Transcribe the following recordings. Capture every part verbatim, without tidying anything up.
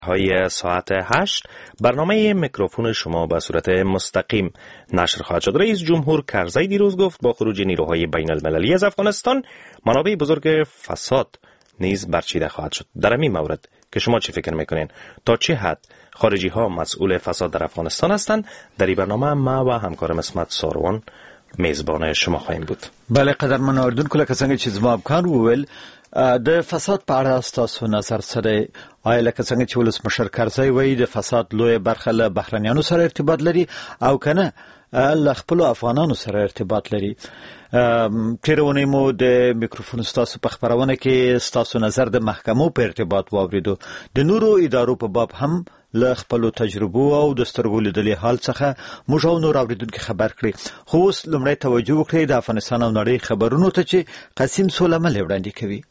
های ساعت هشت برنامه میکروفون شما به صورت مستقیم نشر خواهد شد. رئیس جمهور کرزی دیروز گفت با خروج نیروهای بین المللی از افغانستان منابع بزرگ فساد نیز برچیده خواهد شد. در این مورد که شما چی فکر میکنین؟ تا چه حد خارجی ها مسئول فساد در افغانستان هستند؟ در این برنامه ما و همکارم اسمت ساروان میزبان شما خواهیم بود. بله قدرمن اوریدونکو لکه څنګه چې زما امکان وویل د فساد په اړه ستاسو نظر سره آیا لکه څنګه چې ولسمشر کرزی وایي د فساد لویه برخه له بهرنیانو سره ارتباط لري او کنه له خپلو افغانانو سره ارتباط لري. تیرونی مو د میکروفون ستاسو په خبرونه کې ستاسو نظر د محکمو په ارتباط واوریدو. د نورو ادارو په باب هم له خپلو تجربو او د سترګو لیدلي حال څخه موږ او نور اوریدونکو خبر کړي. خو اوس لومړی توجه وکړئ د افغانستان او نړۍ خبرونو ته چې قاسم سولمل وړاندې کوي.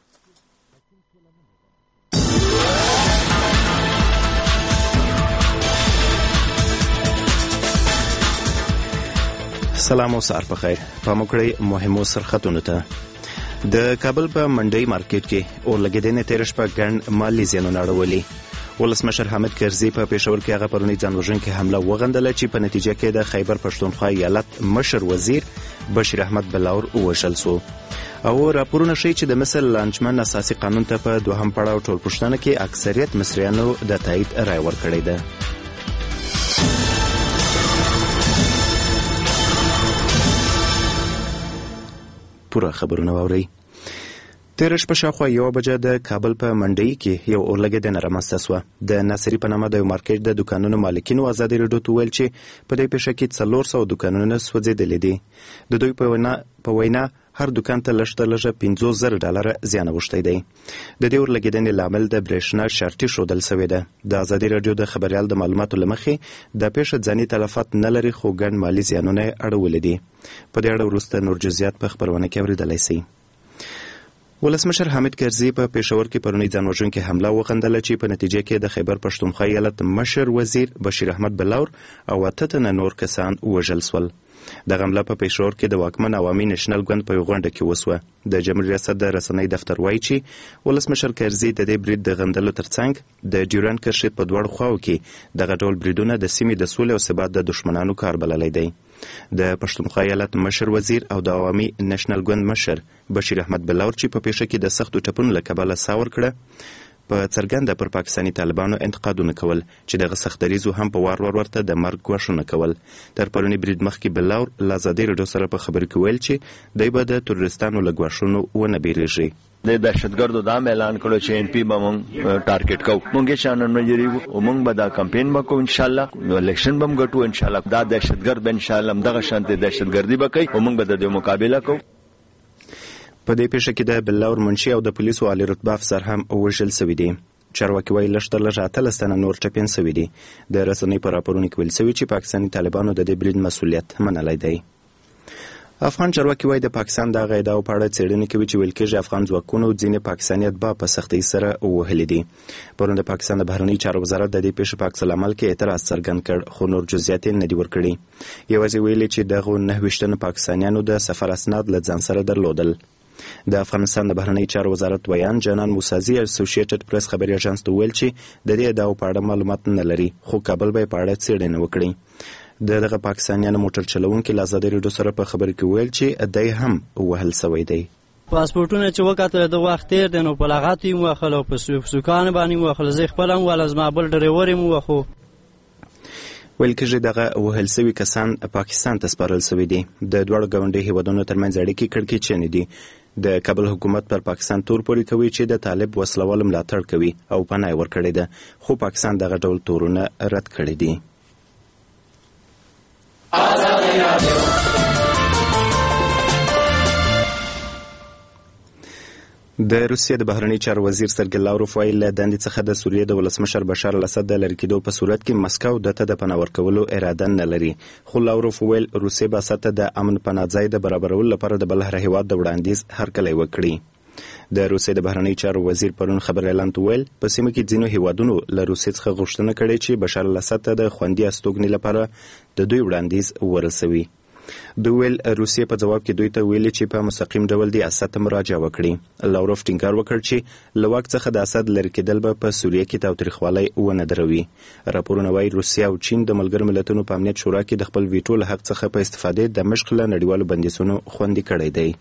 سلام او سهار په خیر. پام وکړئ مهمو سرخطونو ته. د کابل په منډي مارکیټ کې اورلګیدنې تیر شپه ګڼ مالي زیانونه اړولي. ولسمشر حامد کرزي په پېښور کې هغه پرونی ځانوژونکې حمله وغندله چې په نتیجه کې د خیبر پښتونخوا ایالت مشر وزیر بشیر احمد بلاور ووژل سو. او راپورونه ښیي چې د مصر لانجمن اساسي قانون ته په دوهم پړاو ټولپوښتنه کې اکثریت مصریانو د تایید رای ورکړې ده. پوره خبرونه واورئ. تېره شپه شاوخوا یوه بجه د کابل په منډۍ کې یو اورلګیدنه رامنځته سوه. د ناصري په نامه د یو مارکیټ د دوکانونو مالکینو ازادي راډیو ته وویل چې په دې پیښه کې څلور سوه دوکانونه سوځېدلي دي. د دوی په وینا په وینا هر دوکان ته لږ تر لږه پنځوس زره ډالره زیان اوښتی دی. د دې اورلګیدنې لامل د برېښنا شارټي ښودل سوې ده. د ازادي راډیو د خبریال د معلوماتو له مخې د پیښه ځاني تلفات نه لري خو ګڼ مالي زیانونه یې اړولي دي. په دې اړه وروسته نور جزئیات په خبرونه کې اورېدلی شئ. ولسمشر حامد کرزي په پېښور کې پرونی ځانوژونکې حمله وغندله چې په نتیجه کې د خیبر پښتونخوا ایالت مشر وزیر بشیر احمد بلاور او اته تنه نور کسان ووژل سول. دغه حمله په پېښور کې د واکمن عوامي نېشنل ګوند په یوه غونډه کې وسوه. د جمهوریت ریاست د رسنۍ دفتر وایي چې ولسمشر کرزي د دې برید د غندلو ترڅنګ د ډیورنډ کرښې په دواړو خواو کې دغه ډول بریدونه د سیمې د سولې او ثبات د دښمنانو کار بللی دی. د پښتونخوا ایالت مشر وزیر او د عوامي نېشنل ګوند مشر بشیر احمد بلاور چې په پیښه کې د سختو ټپونو له کبله ساه ورکړه په څرګنده پر پاکستاني طالبانو انتقادونه کول چې دغه سختدریزو هم په وار وار ورته د مرګ ګواښونه کول. تر پروني برید مخکې بلاور له ازادي راډیو سره په خبرو کې ویل چې دوی به د تروریستانو له ګواښونو ونه بیریږي. د دهشتګردو دا اعلان کړو چې ان پی به مونږ ټارګټ کوو. مونږ شان نه جریو او مونږ به دا کمپاین وکړو ان شاء الله. نو الیکشن به موږ ګټو ان شاء الله. دا دهشتګرد به ان شاء الله دغه شانته دهشتګردي به کوي او مونږ به د دې مقابله کوو. په دې پیښه کې د بلاور منشي او د پولیسو عالی رتبه افسر هم وژل شوي دي. چارواکي وایي لږ تر لږه اتلس تنه نور ټپیان شوي دي. د رسنۍ په راپورونو کې ویل شوي چې پاکستاني طالبانو د دې برید مسؤلیت منلی دی. افغان چارواکي وایي د پاکستان دغه ادعاو په اړه څېړنې کوي چې ویل کېږي افغان ځواکونو ځینې پاکستاني اتباع په سختۍ سره ووهلي دي. پرون د پاکستان د بهرنۍ چارو وزارت د دې پیښې په عکس العمل کې اعتراض څرګند کړ خو نور جزئیات یې نه دي ورکړي. یوازې ویلي چې دغو نهه ویشتنو پاکستانیانو د سفر اسناد له ځان سره درلودل. د افغانستان د بهرنۍ چارو وزارت ویان جانان موسازي اسوسییټډ پریس خبري اژانس ته ویل چې د دې ادعاو په اړه معلومات نه لري خو کابل به په اړه څېړنه وکړي. د دغه پاکستانیانو موټر چلوونکي له ازادي راډیو سره په خبرو کې ویل چې دی هم وهل سوی دی. پاسپورتونه چې وکړه د وخت تیر دی نو په لغت یې موخل او په سوکان باندې موخل زه خپل هم ول از مابل ډریور یې موخو. ویل کېږي دغه وهل سوي کسان پاکستان ته سپارل سوي دي. د دواړو ګاونډي هیوادونو ترمنځ اړیکې کړکېچنې دي. د کابل حکومت پر پاکستان تور پورې کوي چې د طالب وسلوال ملاتړ کوي او پناه ورکړې ده خو پاکستان دغه ډول تورونه رد کړي دي. د روسیې د بهرنۍ چارو وزیر سرګی لاوروف وایي له دندې څخه د سوریې د ولسمشر بشار الاسد د لرې کېدو په صورت کې مسکو دته د پناه ورکولو اراده نه لري. خو لاوروف ویل روسیې به اسد ته د امن پناه ځای د برابرولو لپاره د بل هر هیواد د وړاندیز هرکلی وکړي. د روسیې د بهرنۍ چارو وزیر پرون خبر اعلان ویل په سیمه کې ځینو هیوادونو له روسیې څخه غوښتنه کړې چې بشار الاسد ته د خوندي استوګنې لپاره د دوی وړاندیز ورسوي. دوی ویل روسیې په ځواب کې دوی ته ویلي چې په مستقیم ډول د اسد ته مراجعه وکړي. لاوروف ټینګار وکړ چې له واک څخه د اسد لرې کېدل به په سوریه کې تاوتریخوالی ونه دروي. راپورونه وایي روسیه او چین د ملګرو ملتونو په امنیت شورا کې د خپل ویټو له حق څخه په استفادې د مشق له نړیوالو بندیزونو خوندي کړی دی.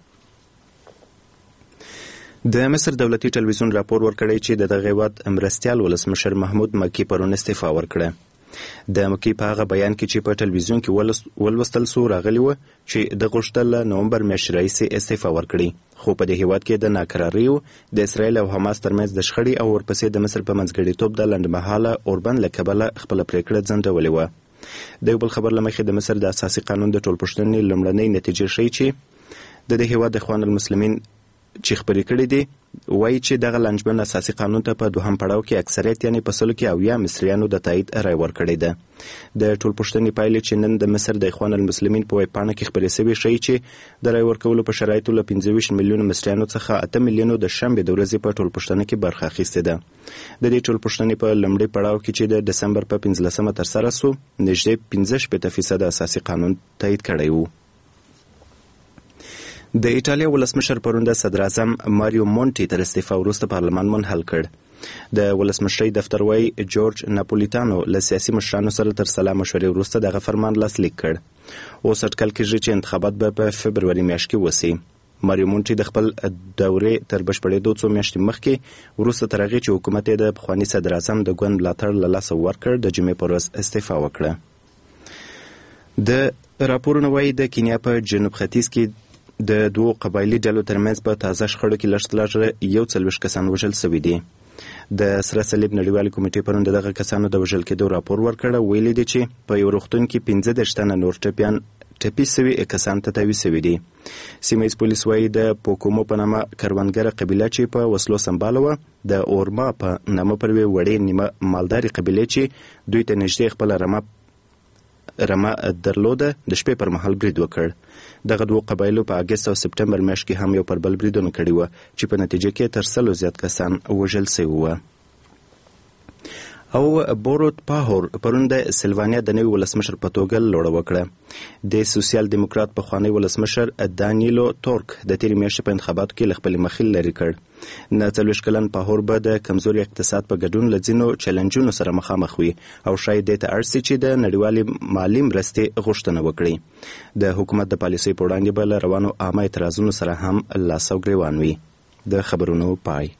د مصر دولتي ټلویزیون راپور ورکړی چې د دغه هیواد مرستیال ولسمشر محمود مکی پرون استعفا ورکړه. د مکی په هغه بیان کې چې په ټلویزیون کې ولوستل سو راغلی و چې د غوښتل نومبر میاشتې راهیسې استعفا ورکړي، خو په دې هیواد کې د ناکراریو د اسرائیل او حماس ترمنځ د شخړې او ورپسې د مصر په منځګړیتوب د لنډمهاله اوربند له کبله خپله پرېکړه ځنډولې وه. د یو بل خبر له مخې د مصر د اساسي قانون د ټولپوښتنې لومړنۍ نتیجې ښیي چې د دې هیواد اخوان المسلمین چې خبرې کړې دي وایي چې دغه لانجمن اساسي قانون ته په دوهم پړاو کې اکثریت یعنې په سلو کې اویا مصریانو د تایید رای ورکړې ده. د ټولپوښتنې پایلې چې نن د مصر د اخوان المسلمین په ویب پاڼه کې خپرې شوې ښیي چې د رای ورکولو په شرایطو له پنځه ویشت میلیونو مصریانو څخه اته میلیونو د شنبې د ورځې په ټولپوښتنه کې برخه اخیستې ده. د دې ټولپوښتنې په لومړي پړاو کې چې د دسمبر په پنځلسمه ترسره سو نږدې پنځه شپېته فیصده اساسي قانون تایید کړی و. د ایټالیا ولسمشر پرون د صدر اعظم ماریو مونټي تر استعفا وروسته پارلمان منحل کړ. د ولسمشرۍ دفتر وایي جورج ناپولیتانو له سیاسي مشرانو سره تر سلا مشورې وروسته دغه فرمان لاسلیک کړ. اوس اټکل کېږي چې انتخابات به په فبروري میاشت کې وسي. ماریو مونټي د خپل دورې تر بشپړېدو څو میاشتې مخکې وروسته تر هغې چې حکومت یې د پخواني صدر اعظم د ګوند ملاتړ له لاسه ورکړ د جمعې په ورځ استعفا وکړه. د راپورونه وایي د کینیا په جنوب ختیځ کې د دوو قبایلي ډلو ترمنځ په تازه شخړو کې لږ تر لږه یو څلوېښت کسان وژل شوي دي. د سره صلیب نړیوالې کمیټې پرون د دغه کسانو د وژل کېدو راپور ورکړ. ویلي دي چې په یو روغتون کې پنځه دېرش تنه نور ټپیان ټپي سوي کسان تداوي سوي دي. سیمه ییز پولیس وایي د پوکومو په نامه کروندګره قبیله چې په وسلو سمباله وه د اورما په نامه پر یوې وړې نیمه مالدارې قبیلې چې دوی ته نږدې خپله رمه رمه درلوده د شپې پر مهال برید وکړ. دغه دوه قبایلو په اګست او سپټمبر میاشت کې هم یو پر بل بریدونه کړي وه چې په نتیجه کې تر سلو زیات کسان وژل سوي وه. او بوروت پاهور پرون د سلوانیا د نوي ولسمشر په توګه لوړه وکړه. د سوسیال دیموکرات پخوانی ولسمشر دانیلو تورک د تېرې میاشتې په انتخاباتو کې له خپلې مخې لرې کړ. نه څلوېښت کلن پاهور به د کمزوري اقتصاد په ګډون له ځینو چلنجونو سره مخامخ وي او شاید دې ته اړ سي چې د نړیوالې مالي مرستې غوښتنه وکړي. د حکومت د پالیسۍ په وړاندې به له روانو عامه اعتراضونو سره هم لاس او ګریوان وي. د خبرونو پای.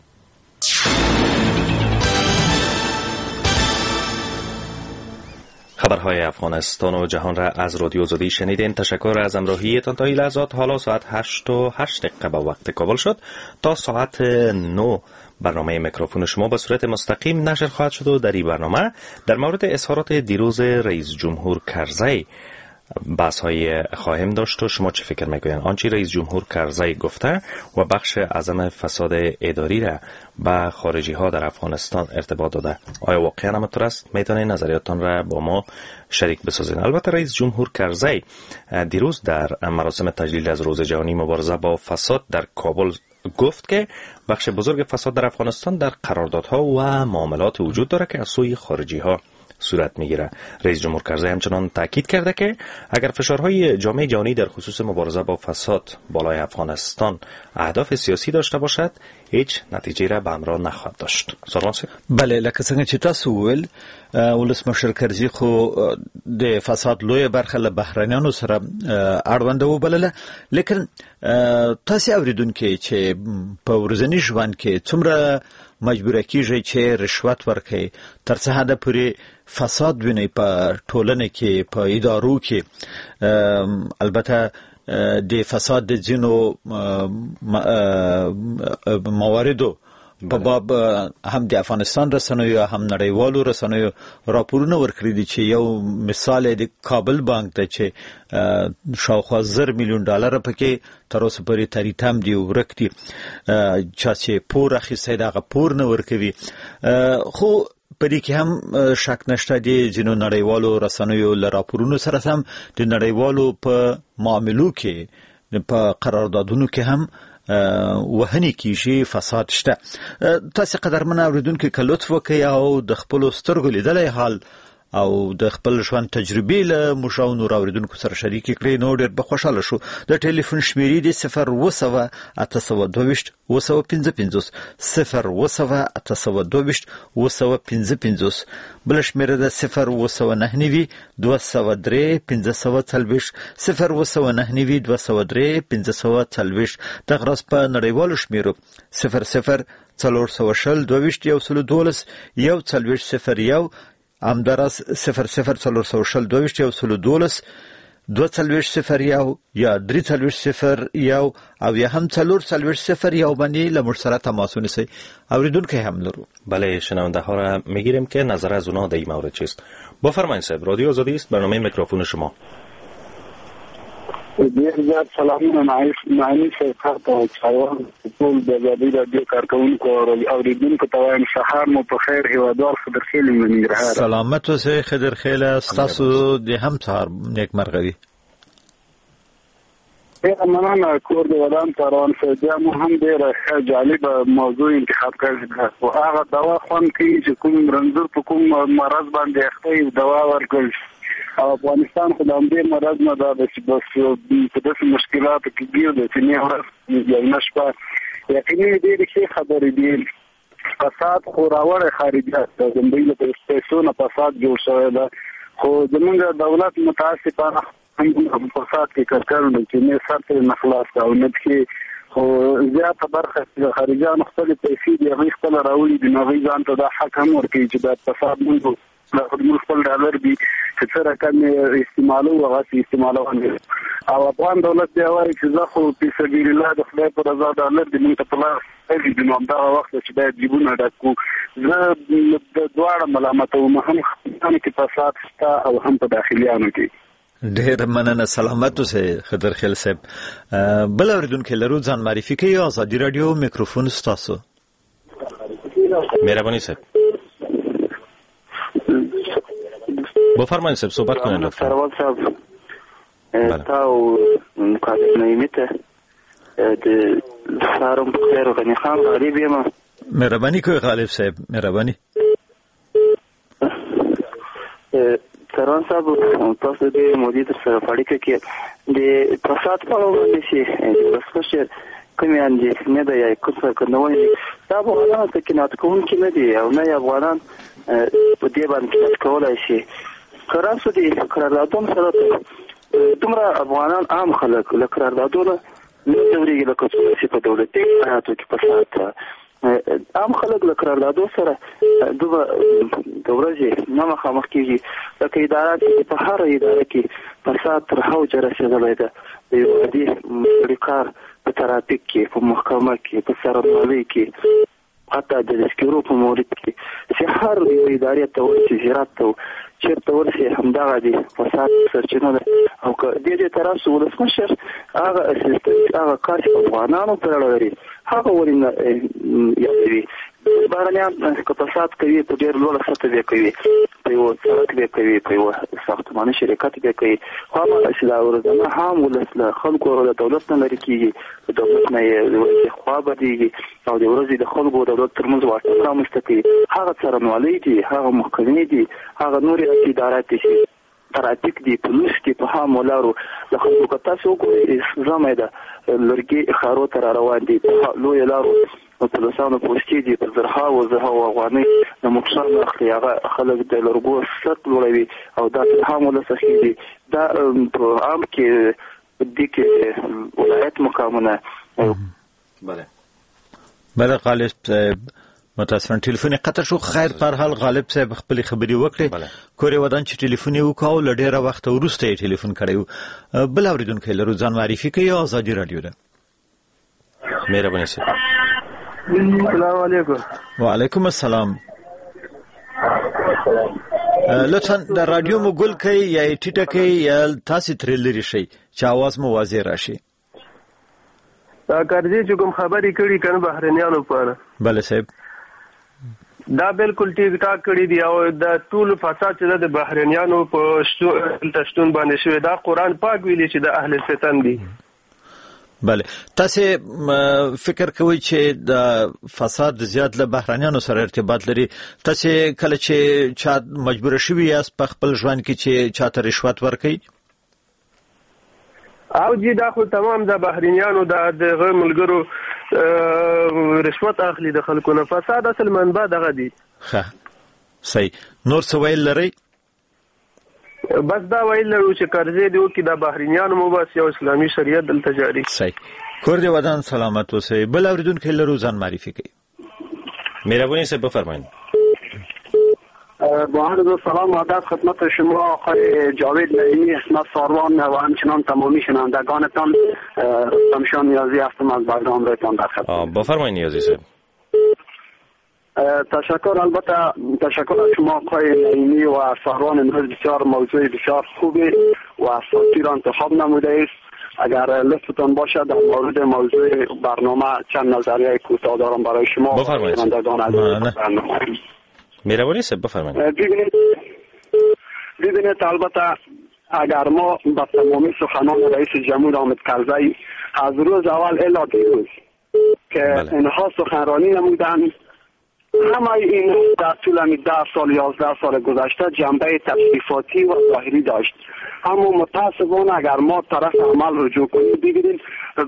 خبرهای افغانستان و جهان را از رادیو آزادی شنیدین. تشکر از همراهیتان تا این لحظات. حالا ساعت هشت و هشت دقیقه به وقت کابل شد. تا ساعت نه برنامه میکروفون شما به صورت مستقیم نشر خواهد شد و در این برنامه در مورد اظهارات دیروز رئیس جمهور کرزی بحث های خواهیم داشت و شما چه فکر میکنین؟ آنچه رئیس جمهور کرزی گفته و بخش اعظم فساد اداری را به خارجی ها در افغانستان ارتباط داده، آیا واقعا همینطور است؟ میتونین نظریاتتان را با ما شریک بسازین. البته رئیس جمهور کرزی دیروز در مراسم تجلیل از روز جهانی مبارزه با فساد در کابل گفت که بخش بزرگ فساد در افغانستان در قراردادها و معاملات وجود داره که از سوی خارجی ها صورت میگیره. رئیس جمهور کرزی همچنان تاکید کرده که اگر فشارهای جامعه جهانی در خصوص مبارزه با فساد بالای افغانستان اهداف سیاسی داشته باشد هیچ نتیجه را به همراه نخواهد داشت. سرمانسی؟ بله، لکه څنګه چې تاسو وویل ولسمشر کرزي خو د فساد لویه برخه له بهرنیانو سره اړونده وبلله، لیکن تاسو اوریدونکو چې په ورځني ژوند کې څومره مجبور کیږي چې رشوت ورکړي، تر څه حد پورې فساد ویني په ټولنه کې، په ادارو کې. البته د فساد د ځینو مواردو په باب هم د افغانستان رسنیو هم نړیوالو رسنیو راپورونه ورکړي دي چې یو مثال د کابل بانک ته چې شاوخوا زر میلیون ډالر پکې تر اوسه پورې تریتم دی ورک دي، چا چې پور اخیستی دغه پور نه ورکوي. خو په دې کې هم شک نشته د ځینو نړیوالو رسنیو له راپورونو سره هم د نړیوالو په معاملو کې په قراردادونو کې هم وهنی کیږي، فساد شته. تاسو قدرمن اوریدونکو که لطف وکړئ او د خپل سترګو لیدلای حال او د خپل ژوند تجربې له مشاونو راوړونکو سره شریک کړي. نو ډېر بخښاله شو. د ټلیفون شمیرې دی صفر وسوه اته سوه دوه وسوه پنځه پنځوس صفر وسوه اته سوه دوه وسوه پنځه پنځوس. بل شمیره د صفر وسوه نهه نوي دوه سوه درې پنځه سوه څلوېښت صفر وسوه نهه نوي دوه سوه درې پنځه سوه څلوېښت. دغه راز په نړیوالو شمیرو صفر صفر څلور سوه شل دوه یو سلو دولس یو څلوېښت صفر یو همداراز صفر صفر څلور سوه شل دوه یو سلو دولس دوه څلوېښت صفر یو یا درې څلوېښت صفر یو او یا هم څلور څلوېښت صفر یو باندې له موږ سره تماس ونیسئ. اوریدونکی هم لرو. بله شنونده ها را میگیریم که نظر از اونا در این مورد چیست. بفرمایید صاحب، رادیو آزادی است، برنامه میکروفون شما. ډیر زیات سلامونه معنی صاحب ته چاروان ټول د ازادي رادیو کارکونکو او اوریدونکو ته وایم سهار مو په خیر. هیوادوال خضرخیل منګرهار. سلامت اوسئ خضرخیل، ستاسو د هم سهار نیکمرغه وي. ډیره مننه. کور د ودان کاروان صاحب مو هم ډیره ښه جالبه موضوع انتخاب کړی او هغه دوا خوند کوي چې کوم رنځور په کوم مرض باندې اخته دوا ورکړل او افغانستان خو د همدې مرض نه دا چې بس په داسې مشکلاتو کې ګیر دی چې نه ورځ یو نه شپه. یقیني ډېرې ښې خبرې دي. فساد خو راوړی خارجیات د زمبۍ له پیسو نه فساد جوړ شوی ده، خو زمونږ دولت متاسفانه هم فساد کې کړکړ دی چې نه سر ترې نه خلاص ده او نه پکې خو زیاته برخه د خارجیانو خپلې پیسې دي هغوی خپله راوړي دي نو هغوی ځان ته دا حق هم ورکوي چې دا فساد مونږ موږ خپل ډالر دي چې څه رقم استعمالو هغسې استعمالوي او افغان دولت بیا وایي چې زه خو فی سبیل الله د خدای په رضا ډالر دي مونږ ته په لاس راغلي دي نو همدغه وخت چې باید جیبونه ډک کړو. زه د دواړه ملامتوم، هم خپلانو کې فساد شته او هم په داخلیانو کې. ډېر مننه. سلامت اوسئ خضرخیل صاحب. بل اوریدونکی لرو، ځان معرفي کوي. ازادي راډیو میکروفون ستاسو. مهربانی صاحب بفرمایید صاحب صحبت کنید لطفا. سروال صاحب تا او مقابل نایمیته د سارم بخیر غنی خان غریب یم. مهربانی کوي غالب صاحب، مهربانی. سروال صاحب تاسو د مدیر سره اړیکه کې د فساد په اړه چې د بسخشه کومې اندېښنې ده یا کوم څه کوي دا به افغانان ته کینات کوونکي نه دي او نه افغانان په دې باندې کینات کولای شي. قرارسو دي قراردادونه سره دومره افغانان عام خلک له قراردادونه نه جوړیږي لکه څنګه چې په دولتي حیاتو کې فساد عام خلک له قراردادو سره دوه د ورځې نه مخامخ کېږي. لکه اداره چې په هر اداره کې فساد تر حوجه رسېدلی ده. د یو عادي مشتري کار په ترافیک کې، په محکمه کې، په څارنوالۍ کې، حتی د سکیورو په مورد کې چې هر یو ادارې ته ورسي زیارت ته چېرته ورسي همدغه د فساد سرچینه ده. او که دې دې طرف سو ولسمشر هغه اسیسټنټ هغه کار چې افغانانو پر اړه لري هغه ولې نه یادوي. بهرنیان که فساد کوي په ډېر لوړه سطحه به کوي، په یو سړک به کوي، په یو ساختماني شرکت به کوي، خو هغه چې دا ورځنه هم ولس له خلکو او د دولت نه لرې کېږي، د دولت نه یې د ورځې خوا بدېږي او د ورځې د خلکو او دولت ترمنځ واټن رامنځته کوي. هغه څارنوالۍ دي، هغه محکمې دي، هغه نورې ادارات دي چې ترافیک دي، پولیس دي، په هامو لارو د خلکو که تاسو وګورئ زمه ده لرګي ښارو ته را روان دي، په لویو لارو پولیسانو پوستې دي، په زرهاوو زرهاوو افغانۍ د مکشان اخلي. هغه خلک د لرګو سط لوړوي او دا په هامو له څخه دي. دا په عام کې دي کې ولایت مقامونه. بله بله غالب صاحب متاسفانه ټلیفون قطع شو. خیر په هر حال غالب صاحب خپل خبري وکړي. کورې ودان چې ټلیفون یې وکاو ل ډېره وخت وروسته یې ټلیفون کړی. بل اوریدونکی لرو، ځان معرفي کوي. ازادي راډیو ده. مهرباني صاحب. السلام علیکم. وعلیکم السلام. لطفا د رادیو مو ګل کوي یا ټیټه کوي یا تاسو ترې لري شي چې आवाज مو واضح راشي. دا کارځي چې کوم خبرې کړي کنه بهرنیانو په اړه. بله صاحب دا بالکل ټیک ټاک کړی دی او د ټول فساد چې د بهرنیانو په شتون باندې شوی دا قرآن پاک ویلي چې د اهل فتن دي. بله تاسو فکر کوئ چې د فساد زیات له بهرانيانو سره ارتباط لري تاسو کله چې چا مجبور شوی یاست په خپل ژوند کې چې چاته رشوت ورکړي او جی دا خو تمام د بهرانيانو د دغه ملګرو رشوت اخلي د خلکو نه فساد اصل منبع دغه دي ښه صحیح نور څه ویل لري بس دا ویل لرو چې قرضې دی وکي د بهرانيانو مو بس یو اسلامي شریعت دلته جاری صحیح کور دی ودان سلامت اوسئ بل اوریدونکو لرو ځان معرفي کړئ مهربانی سے بفرمایید. با عرض سلام و ادب خدمت شما آقای جاوید نعیمی اسمت ساروان و همچنان تمامی شنوندگانتان رستمشان نیازی هستم از برنامه رایتان در خدمت. بفرمایید نیازی صاحب. تشکر البته تشکر از شما آقای نعیمی و ساروان امروز بسیار موضوع بسیار خوبی و اساسی را انتخاب نموده است. اگر لطفتان باشد در مورد موضوع برنامه چند نظریه کوتاه دارم برای شما بفرمایید. مهربانی صاحب بفرمایید. ببینید ببینید البته اگر ما با تمامی سخنان رئیس جمهور حامد کرزی از روز اول الی دیروز که بله. اینها سخنرانی نمودند همه این در طول ده سال یازده سال گذشته جنبه تشریفاتی و ظاهری داشت، اما متاسفانه اگر ما طرف عمل رجوع کنیم ببینید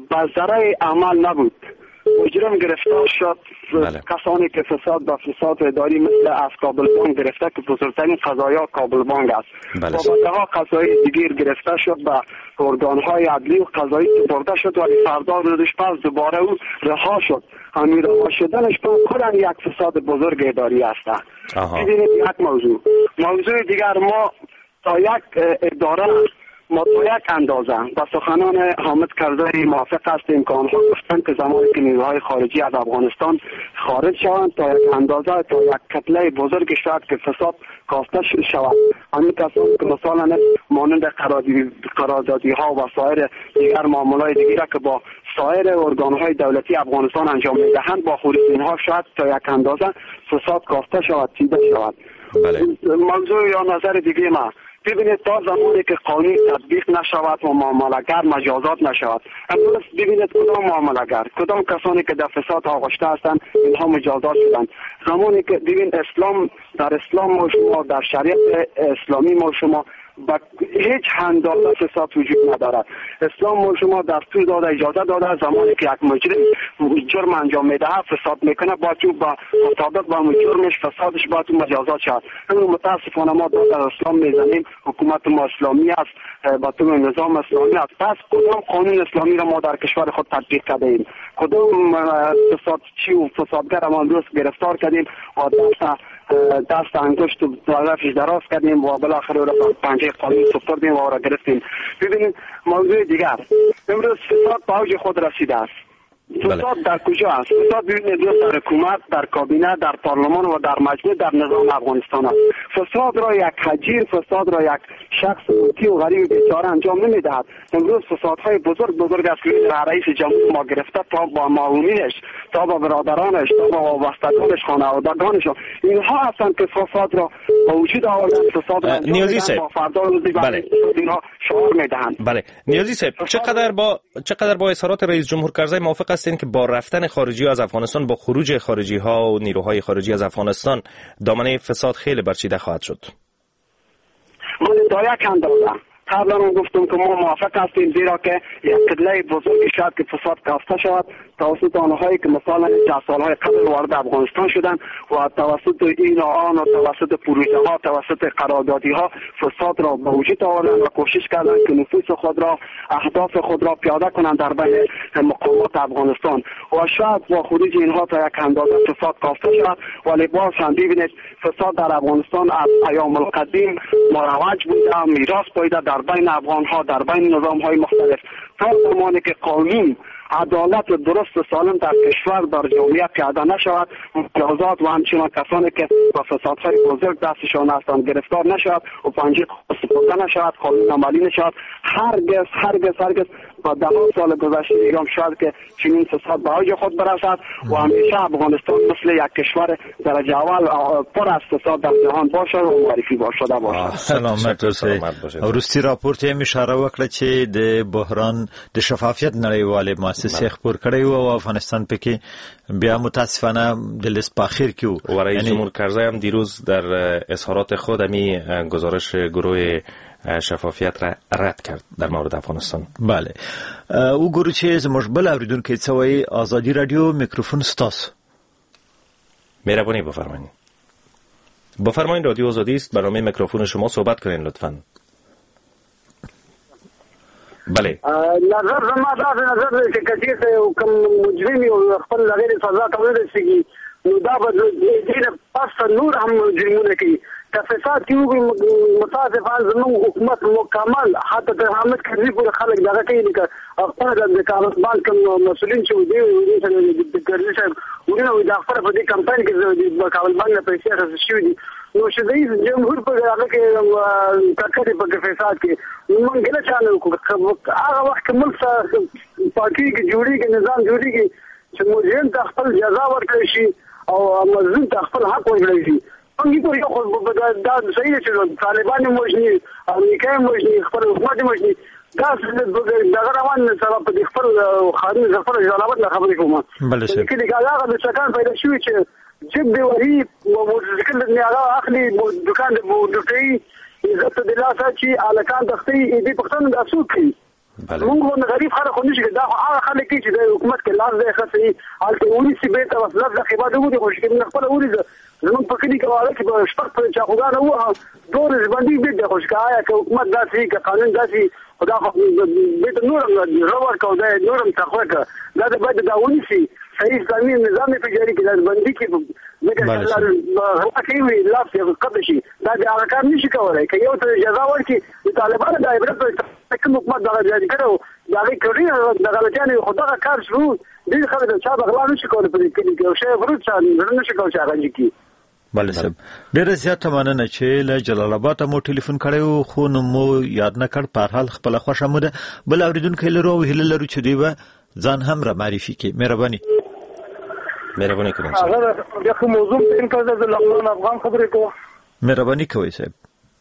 بذره عمل نبود. مجرم گرفتار شد. بله. کسانی که فساد و فساد اداری مثل از کابل بانک گرفته که بزرگترین قضایا کابل بانک است. بله. و ها قضایی دیگر گرفته شد به ارگانهای عدلی و قضایی سپرده شد و فردا روزش پس دوباره او رها شد. همین رها شدنش پس خودن یک فساد بزرگ اداری است. ببینید یک موضوع موضوع دیگر ما تا یک اداره ما تا یک اندازه با سخنان حامد کرزی موافق هستیم که آنها گفتند که زمانی که نیروهای خارجی از افغانستان خارج شوند تا یک اندازه تا یک کتله بزرگ شد که فساد کاسته شود. همین کسانی که مثلا مانند قراردادی ها و سایر دیگر معاملات دیگر که با سایر ارگانهای دولتی افغانستان انجام میدهند با خروج اینها شاید تا یک اندازه فساد کاسته شود چیده شود. بله. موضوع یا نظر دیگه ما ببینید تا زمانی که قانون تطبیق نشود و معامله‌گر مجازات نشود امروز ببینید کدام معامله‌گر کدام کسانی که در فساد آغشته هستند اینها مجازات شدند. زمانی که ببین اسلام در اسلام ما شما در شریعت اسلامی ما شما با هیچ اندازه فساد وجود ندارد. اسلام ما شما در طول داده اجازه داده زمانی که یک مجرم جرم انجام میده فساد میکنه با تو با مطابق با جرمش فسادش با تو مجازات شد. اما متاسفانه ما در اسلام میزنیم حکومت ما اسلامی است با تو نظام اسلامی است. پس کدام قانون اسلامی را ما در کشور خود تطبیق کرده ایم؟ کدام فسادچی و فسادگر ما امروز گرفتار کردیم و دست دست انگشت و طرفش دراز کردیم و بالاخره او را پنجه قانون سپردیم و او را گرفتیم. ببینید موضوع دیگر امروز فساد به اوج خود رسیده است. فساد در کجا است؟ فساد ببینید در حکومت، در کابینه، در پارلمان و در مجموع در نظام افغانستان است. فساد را یک حجیر، فساد را یک شخص موتی و غریب بیچاره انجام نمیدهد. امروز فسادهای بزرگ بزرگ است که رئیس جمهور ما گرفته تا با معاونینش، تا با برادرانش، تا با وابستگانش، خانوادگانش، اینها هستند که فساد را به وجود آوردن. فساد را نیازی صاحب فردا روزی بله. اینها شعار میدهند. بله نیازی صاحب چقدر با چقدر با اظهارات رئیس جمهور کرزی موافق هستین که با رفتن خارجی از افغانستان با خروج خارجی ها و نیروهای خارجی از افغانستان دامنه فساد خیلی برچیده خواهد شد؟ من تا یک اندازه قبلا هم گفتم که ما موافق هستیم زیرا که یک کتله بزرگی شد که فساد کاسته شود توسط آنهایی که مثلا چند سالهای قبل وارد افغانستان شدند و توسط این و آن و توسط پروژه ها توسط قراردادی ها فساد را به وجود آوردند و کوشش کردند که نفوذ خود را اهداف خود را پیاده کنند در بین مقامات افغانستان و شاید با خروج اینها تا یک اندازه فساد کاسته شود. ولی باز هم ببینید فساد در افغانستان از ایام القدیم مروج بوده، میراث بوده در بین افغان ها در بین نظام های مختلف تا زمانی که قانون عدالت درست و سالم در کشور در جمعیت پیاده نشود، مجازات و همچنین کسانی که با فسادهای بزرگ دستشان هستند گرفتار نشود و پنجه سپرده نشود، قانون عملی نشود. هرگز هرگز هرگز با ده سال گذشته ایران شاید که چنین فساد به اوج خود برسد و همیشه افغانستان مثل یک کشور درجه اول پر از فساد در جهان باشد و معرفی باشد باشد. سلامت اوسئ. وروستي راپورټ یې اشاره وکړه چې د بحران د شفافیت نړیوالې مؤسسې خبر کړی و او افغانستان پکې بیا متاسفانه د لیست په اخر کې و. و رئیس جمهور کرزی هم دیروز در اظهارات خود امی گزارش گروه شفافیت را رد کرد در مورد افغانستان. بله او ګورو چې زموږ بل اوریدونکو څه وایي. آزادی رادیو میکروفون ستاسو. مهربانی بفرمایید. بفرمایید رادیو آزادی است، برنامه میکروفون شما صحبت کنین لطفاً. بله نظر زما دا نظر دی چې کچې ته کوم مجرم او خپل غیر سزا ته ورسیږي نو دا به د دې پس نور هم مجرمونه کوي. که فساد کیږي متاسفانه زموږ حکومت مکمل حتی تر حامد کرزي پورې خلک دغه کوي که خپل د کاروبار کوم مسؤلین چې دی د کرزي صاحب ورنه د خپل په دې کمپاین کې د کاروبار نه پیسې راځي شوې دي نو چې د جمهور په هغه کې کړکړې په فساد کې موږ ګل چانه وکړو. هغه وخت کې ملک پارټي کې جوړیږي نظام جوړیږي چې مجرم ته خپل جزا ورکړي شي او مظلوم ته خپل حق ورکړي شي. څنګه په یو خو دا صحیح چې طالبان موجني امریکا موجني خپل حکومت موجني دا څه دغه روان سره په خپل خاري ظفر جلاوت خبرې کوم. بل څه کې هغه د چکان پیدا شوی چې جب دی وری موټرسایکل نه هغه اخلي دکان د موټري عزت د لاسه چې الکان دختي دې پښتون د اسوق کی موږ نه غریب خلک خو نشي دا هغه خلک چې د حکومت کې لاس دی خسي الته ونی سی به تاسو د خبرو د خوش کې خپل وريزه زمون په کلی کې چې په شپږ په چاخوګانه وه دور باندې د خوش کایا چې حکومت داسي کې قانون داسي خدا خو به نور زور کو دا نورم تخوکه دا د بده دا ونی سي صحیح اسلامي نظام په جاری کې د باندې کې دغه هغه کوي لاس یې قبل شي دا د هغه کار نشي کولای که یو ته جزا ورکړي د طالبانو د عبرت کوم حکومت دغه جاری کړو دا کوي دغه لچانه خدای کار شروع دې خبره چا بغلا نشي کولای په دې کې او شی ورته چا نشي کولای چې هغه کی. بله صاحب ډېر زیات مننه چې له جلال آباد مو ټلیفون کړو خو نو مو یاد نه کړ. په هر حال خپل خوښه مو ده. بل اوریدونکو لرو هله لرو چې دی و ځان هم را معرفي کې. مهرباني مهرباني کوم. هغه د کوم موضوع په انکار د لغمان افغان خبرې کوم. مهرباني کوي صاحب.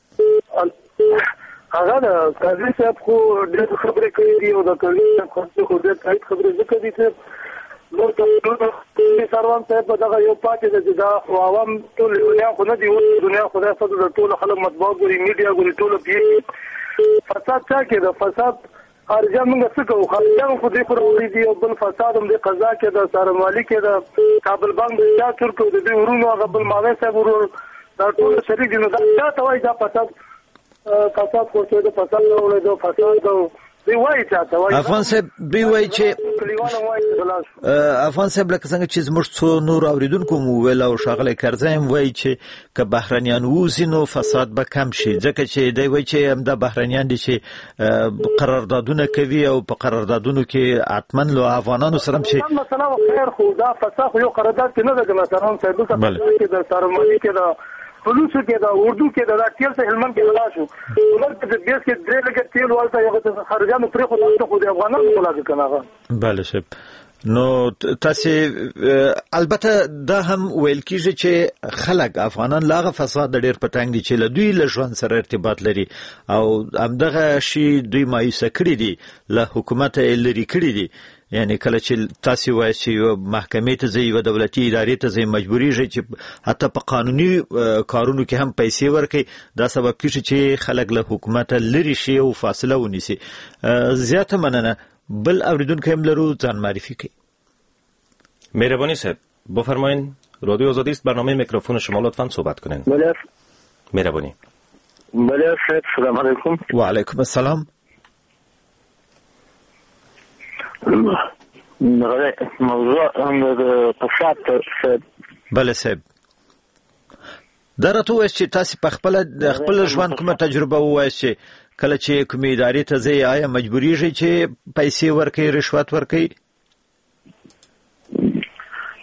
هغه د قاضي صاحب خو ډېر خبرې کوي او د قاضي صاحب خو ډېر تایید خبرې وکړي چې نو ټول سروان صاحب دغه یو پاتې د دا عوام ټول دنیا خو نه دی دنیا خدای ستاسو د ټول خلک مطبوعات ګوري میډیا ګوري ټول پیږي فساد څه کې د فساد ارجه موږ څه کوو خلک خو دې پر وړي دي او بل فساد هم د قضا کې د سارمالي کې د کابل بانک د یا تر کو د دې ورونو هغه بل ماوي صاحب ورو دا ټول شریک دي نو دا ته وایي دا فساد فساد خو څه د فساد نه ولې د فساد افغان صاحب دوی وایي چې افغان صاحب لکه څنګه چې زموږ څو نور اوریدونکو مو ویل او ښاغلی کرزی هم وایي چې که بهرنیان ووځي نو فساد به کم شي ځکه چې دی وایي چې همدا بهرنیان دي چې قراردادونه کوي او په قراردادونو کې حتما له افغانانو سره هم شي. مثلا خیر خو دا فساد خو یو قرارداد کې نه ده که مثلا صاحب کې د سارمالي کې د پولیسو کې دا اردو کې دا تیل څه هلمند کې ولا شو ولکه د بیس کې درې لګ تیل ولته یو خارجانو پرې خو خو د افغانانو ولاګ کنه. بله صاحب نو تاسو البته دا هم ویل کیږي چې خلک افغانان لاغه فساد ډېر پټنګ دي چې له دوی له ژوند سره ارتباط لري او همدغه شی دوی مایوسه کړی دي له حکومت لري کړی دي. یعنی کله چې تاسو وایي چې محکمې ته ځي او دولتي ادارې ته ځي مجبوریږي چې حتی په قانوني کارونو کې هم پیسې ورکړي دا سبب کیږي چې خلک له حکومت لري شي او فاصله ونیسي. زیاته مننه. بل اوریدونکو هم لرو ځان معرفي کړئ. مهربانی صاحب بفرمایید رادیو آزادی است برنامه میکروفون شما لطفاً صحبت کنین. بله مهربانی. بله صاحب سلام علیکم. و علیکم السلام. موضوع فساد صاحب. بله صاحب دا راته وایي چې تاسو په خپل د خپل ژوند کومه تجربه وایي چې کله چې کومې ادارې ته ځئ آیا مجبوریږئ چې پیسې ورکړئ رشوت ورکړئ؟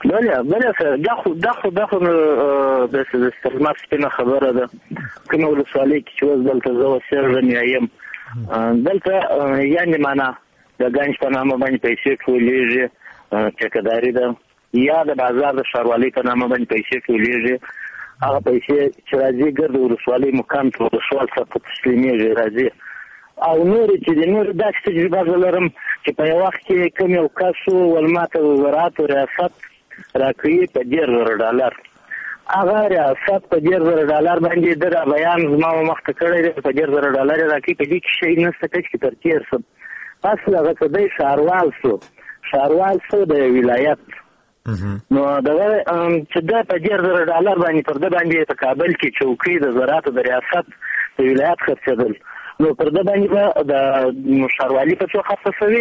بله بله سر دا خو دا خو دا خو د استثمار سپینه خبره ده کومه ولسوالۍ کې چې اوس دلته زه اوسېږم یا یم دلته یعنې معنا د ګنج په نامه باندې پیسې ټولېږي ټیکهداري ده یا د بازار د ښاروالۍ په نامه باندې پیسې ټولېږي هغه پیسې چې راځي ګرد ولسوالۍ مقام ته ولسوال سره په تسلیمېږي راځي او نور چې د نور داسې تجربه زه لرم چې په یو وخت کې کوم یو کس ول ماته وزارت ریاست راکوي په ډېر زره ډالر هغه ریاست په ډېر زره ډالر باندې دا بیان زما مخته کړی دی په ډېر زره ډالر راکوي په دې کې شی نشته چې تر تیر سم پس هغه څه دی ښاروال شو ښاروال شو د ولایت نو دا چې دا په ډېر زره ډالر باندې پر ده باندې په کابل کې چوکۍ د زراعت د ریاست د ولایت خرڅېدل نو پر ده باندې د ښاروالي په څو خصوصوي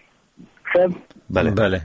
بله بله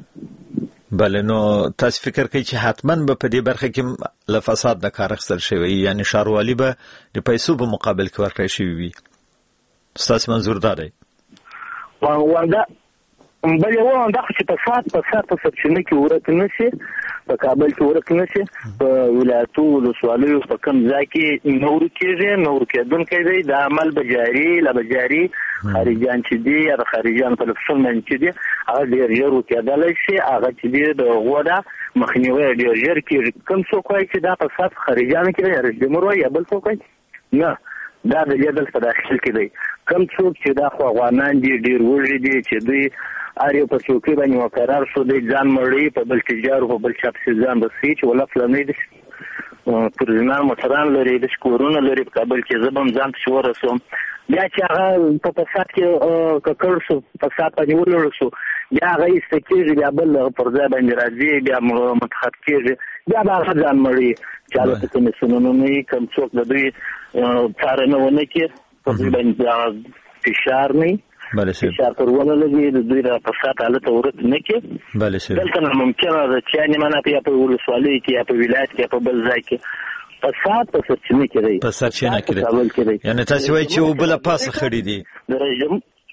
بله نو تاسو فکر کوئ چې حتما به په دې برخه کې له فساد نه کار اخیستل شوی یعنی ښاروالي به د پیسو په مقابل کې ورکړی شوی وي ستاسو منظور دا دی وانده بل یو وانده چې فساد فساد په سرچینه کې ورک نه شي په کابل کې ورک نه شي په ولایتو ولسوالیو په کوم ځای کې نور کېږي نور کېدونکی دی د عمل به جاري لا به جاري خارجيان چې دي یا د خارجيان په لفظ باندې چې دي هغه ډېر ژر وکېدلی شي هغه چې دي د غوډه مخنیوی ډېر ژر کېږي کوم څوک وایي چې دا فساد خارجيانو کې دی یا رژیمور وایي یا بل څوک وایي نه دا د دې دلته داخل کې دی کوم څوک چې دا خو افغانان دي ډېر وږي دي چې دوی هر یو په چوکۍ باندې مقرر شو دی ځان مړی په بل تجارو په بل چاپسې ځان رسوي چې ولا فلانۍ داسې پرزینان موټران لري داسې کورونه لري په کابل کې زه به هم ځان پسې ورسوم بیا چې هغه په فساد کې ککړ شو فساد باندې ولړل شو بیا هغه ایسته کېږي بیا بل پر ځای باندې راځي بیا منتخب کېږي بیا به هغه ځان مړي چې هلته کمیسیونونه نه وي کوم څوک د دوی څارنه ونه کړي پر دوی باندې فشار نه بله سر فشار پر ونه لګي د دوی د فساد حالت ورک نه کړي بله سر دلته ناممکنه ده چې یعنې معنا یا په ولسوالۍ کې یا په ولایت کې یا په بل ځای کې فساد په سرچینه کې دی په سرچینه کې دی یعنی تاسو وایي چې وبله پاسه خړې دي د رژیم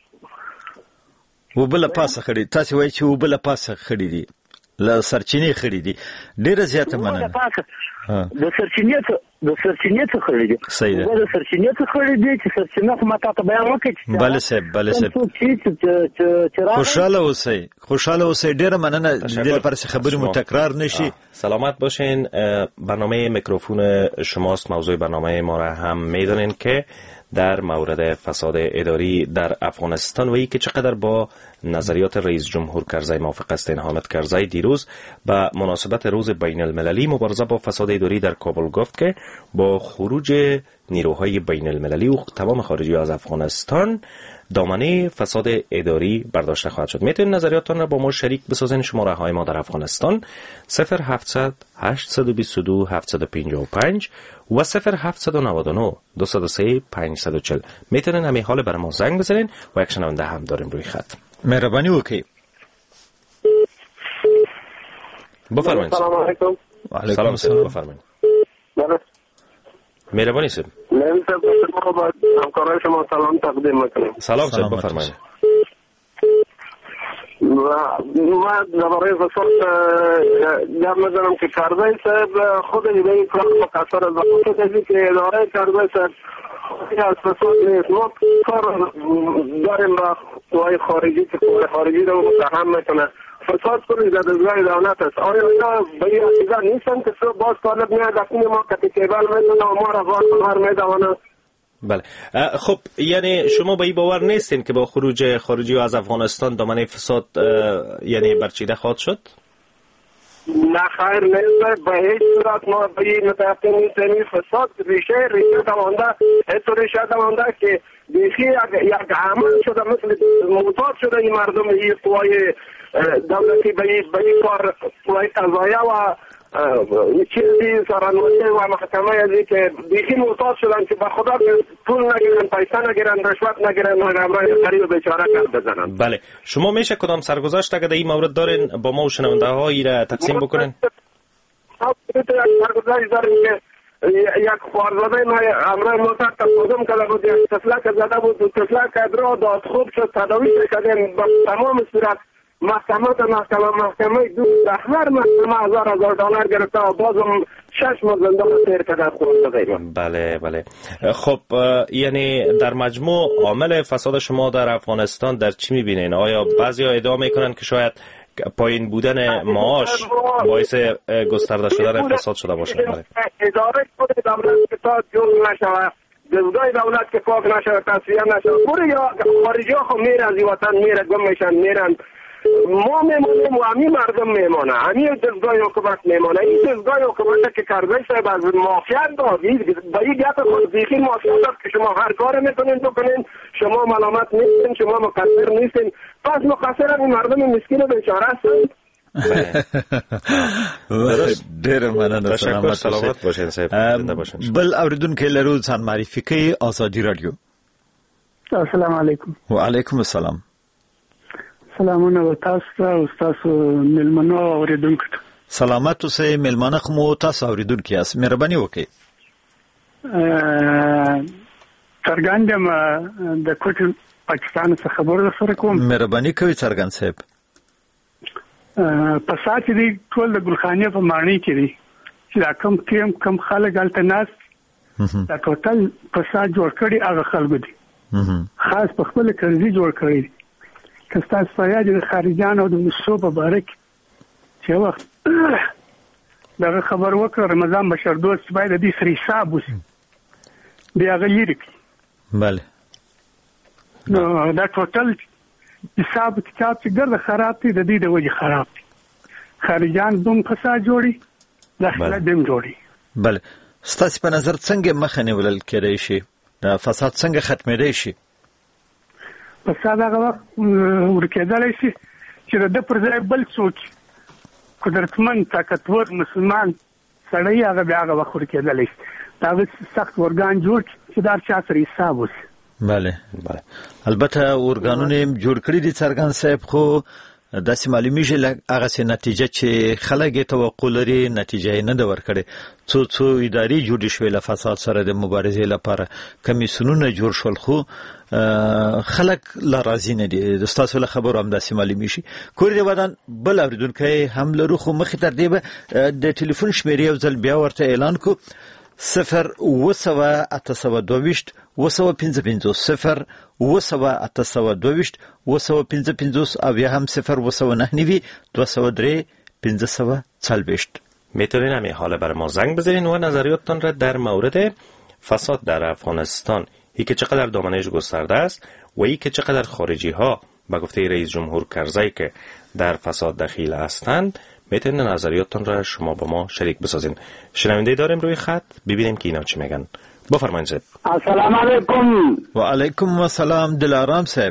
وبله پاسه خړې تاسو وایي چې وبله پاسه خړې دي له سرچینې خړې دي ډېره زیاته مننه د سرچینې څخه د سرچینې څخه خړې دي صحیح ده د سرچینې څخه خړې دي چې سرچینه خو ماته ته بیان وکړي بله صاحب بله صاحب خوشحاله اوسئ خوشحاله اوسئ ډېره مننه د دې لپاره چې خبرې مو تکرار نشي سلامت باشین برنامه میکروفون شماست موضوع برنامه ما را هم میدونین که در مورد فساد اداری در افغانستان و ای که چقدر با نظریات رئیس جمهور کرزی موافق است. حامد کرزی دیروز به مناسبت روز بین المللی مبارزه با فساد اداری در کابل گفت که با خروج نیروهای بین المللی و تمام خارجی از افغانستان دامنه فساد اداری برداشته خواهد شد. میتونید نظریاتتان را با ما شریک بسازین. شماره های ما در افغانستان صفر هفتصد هشتصد و بیست و دو هفتصد و پنجاه و پنج و صفر هفتصد و نود و نه دویست و سه پانصد و چهل. میتونین همین حال برای ما زنگ بزنین و یک شنونده هم داریم روی خط. مهربانی وکړئ. بفرمایید. سلام علیکم. و علیکم السلام. بفرمایید. مهربانی صاحب. من صاحب شما با همکارای شما سلام تقدیم میکنم. سلام صاحب بفرمایید. ما درباره فساد جمع میزنم که کرزی صاحب خود به این کار مقصر است و خود که اداره کرزی صاحب از فساد نیست. ما کار داریم با قوای خارجی که قوای خارجی رو متهم میکنه. فساد کلی در دستگاه دولت است. آیا اینا به این عقیده نیستن که صبح باز طالب میاد دکون ما کتی کیبل میدونه و ما را غار میدونه؟ بله خب یعنی شما به این باور نیستین که با خروج خارجی از افغانستان دامنه فساد یعنی برچیده خواهد شد؟ نه خیر نیست. به هیچ صورت ما به این متفق نیستیم. فساد ریشه ریشه دوانده ایتو ریشه دوانده که بیخی یک عمل شده مثل معتاد شده این مردم این قوای دولتی به این کار قوای قضایه و چیزی سرانوشته و محکمه ازی که بیخی معتاد شدن که به خدا پول نگیرن پیسه نگیرن رشوت نگیرن و همراه قریب بیچاره کار بزنن. بله شما میشه کدام سرگذشت اگر در این مورد دارین با ما و شنونده هایی را تقسیم بکنین؟ یک سرگذشت داریم که یک خوارزاده ما امرای موتر تقاضم کرده بود یک تفلک زده بود و تفلک ادرا داد خوب شد تداوی کردیم با تمام صورت محکمه تا محکمه محکمه دو در هر محکمه هزار هزار دلار گرفته و بازم شش ماه زندان سیر کرده خورده. بله بله. خب یعنی در مجموع عامل فساد شما در افغانستان در چی میبینین؟ آیا بعضی ها ادعا میکنن که شاید پایین بودن معاش باعث گسترده شدن فساد شده باشه؟ بله. اداره خود دولت که تا جور نشود، دزدای دولت که پاک نشود، تصفیه نشود، پوری یا خارجی ها خب میره از وطن میره گم میشن میرن. ما میمونیم و همی مردم میمونه، همی دزدای حکومت میمونه. این دزدای حکومت که کرزی صاحب از مافیا داد، با این گپ خود بیخی مافیا داد که شما هر کار میتونین بکنین، شما ملامت نیستین، شما مقصر نیستین، پس مقصر این مردم مسکین بیچاره هستند. ډیر مننه. تشکر. سلامت باشین صاحب. بل اوریدونکو لرو ځان معرفي کوي. آزادي رادیو. السلام علیکم. وعلیکم السلام. سلامونه و تاسو او تاسو ملمنو اوریدونکو. سلامت اوسئ. ملمنه خو تاسو اوریدونکو یاست. مهرباني وکړئ. څرګندم د کوټ پاکستان څخه خبر سره کوم. مهرباني کوي څرګند صاحب. پسات دې ټول د ګلخانې په معنی کې دي چې دا کم کم کم خلک التناس دا ټوټل پسات جوړ کړي هغه خلکو دي. خاص په خپل کرزي جوړ کړي دي. کستا سپایا د خارجان او د مسو په باره کې چې وخت دا خبر وکړ رمضان بشر دوست باید د دې سری حساب وسی بیا غلیری. بله. نو دا ټوټل حساب کتاب چې ګرد خراب دي د دې د وجه خراب دي. خارجان دوم فساد جوړي داخله دم جوړي. بله. ستاسو په نظر څنګه مخه نیول کېدای شي؟ دا فساد څنګه ختمېدای شي؟ فساد هغه وخت ورکېدلی شي چې د پر ځای بل څوک قدرتمن طاقتور مسلمان سړی هغه بیا هغه وخت ورکېدلی شي. دا سخت ورګان جوړ چې دا چا سره حساب وشي. بله بله. البته اورګانونه جوړ کړی دي څرګند صاحب، خو داسې معلومیږي هغه څه نتیجه چې خلک یې توقع لري نتیجه یې نه ده ورکړې. څو څو ادارې جوړې شوې له فساد سره د مبارزې لپاره، کمیسیونونه جوړ شول، خو خلک لا راضي نه دي. د ستاسو له خبرو هم داسې معلومیږي. کور دې ودان بل اوریدونکی هم لرو، خو مخکې تر دې به د ټلیفون شمیرې یو ځل بیا ورته اعلان کو: صفر اوه سوه اته سوه دوه ویشت اوه سوه پنځه پنځوس، صفر اوه سوه اته سوه دوه ویشت اوه سوه پنځه پنځوس، او یا هم صفر اوه سوه نه نوي دوه سوه درې پنځه سوه څلوېښت. میتونین همین حالا برای ما زنگ بزنین و نظریاتتان را در مورد فساد در افغانستان، ای که چقدر دامنش گسترده است و ای که چقدر خارجی ها به گفته رئیس جمهور کرزی که در فساد دخیل هستند، میتونین نظریاتتان را شما با ما شریک بسازین. شنونده داریم روی خط، ببینیم که اینا چی میگن. بفرمایید صاحب. السلام علیکم. و علیکم السلام. دلارام صاحب.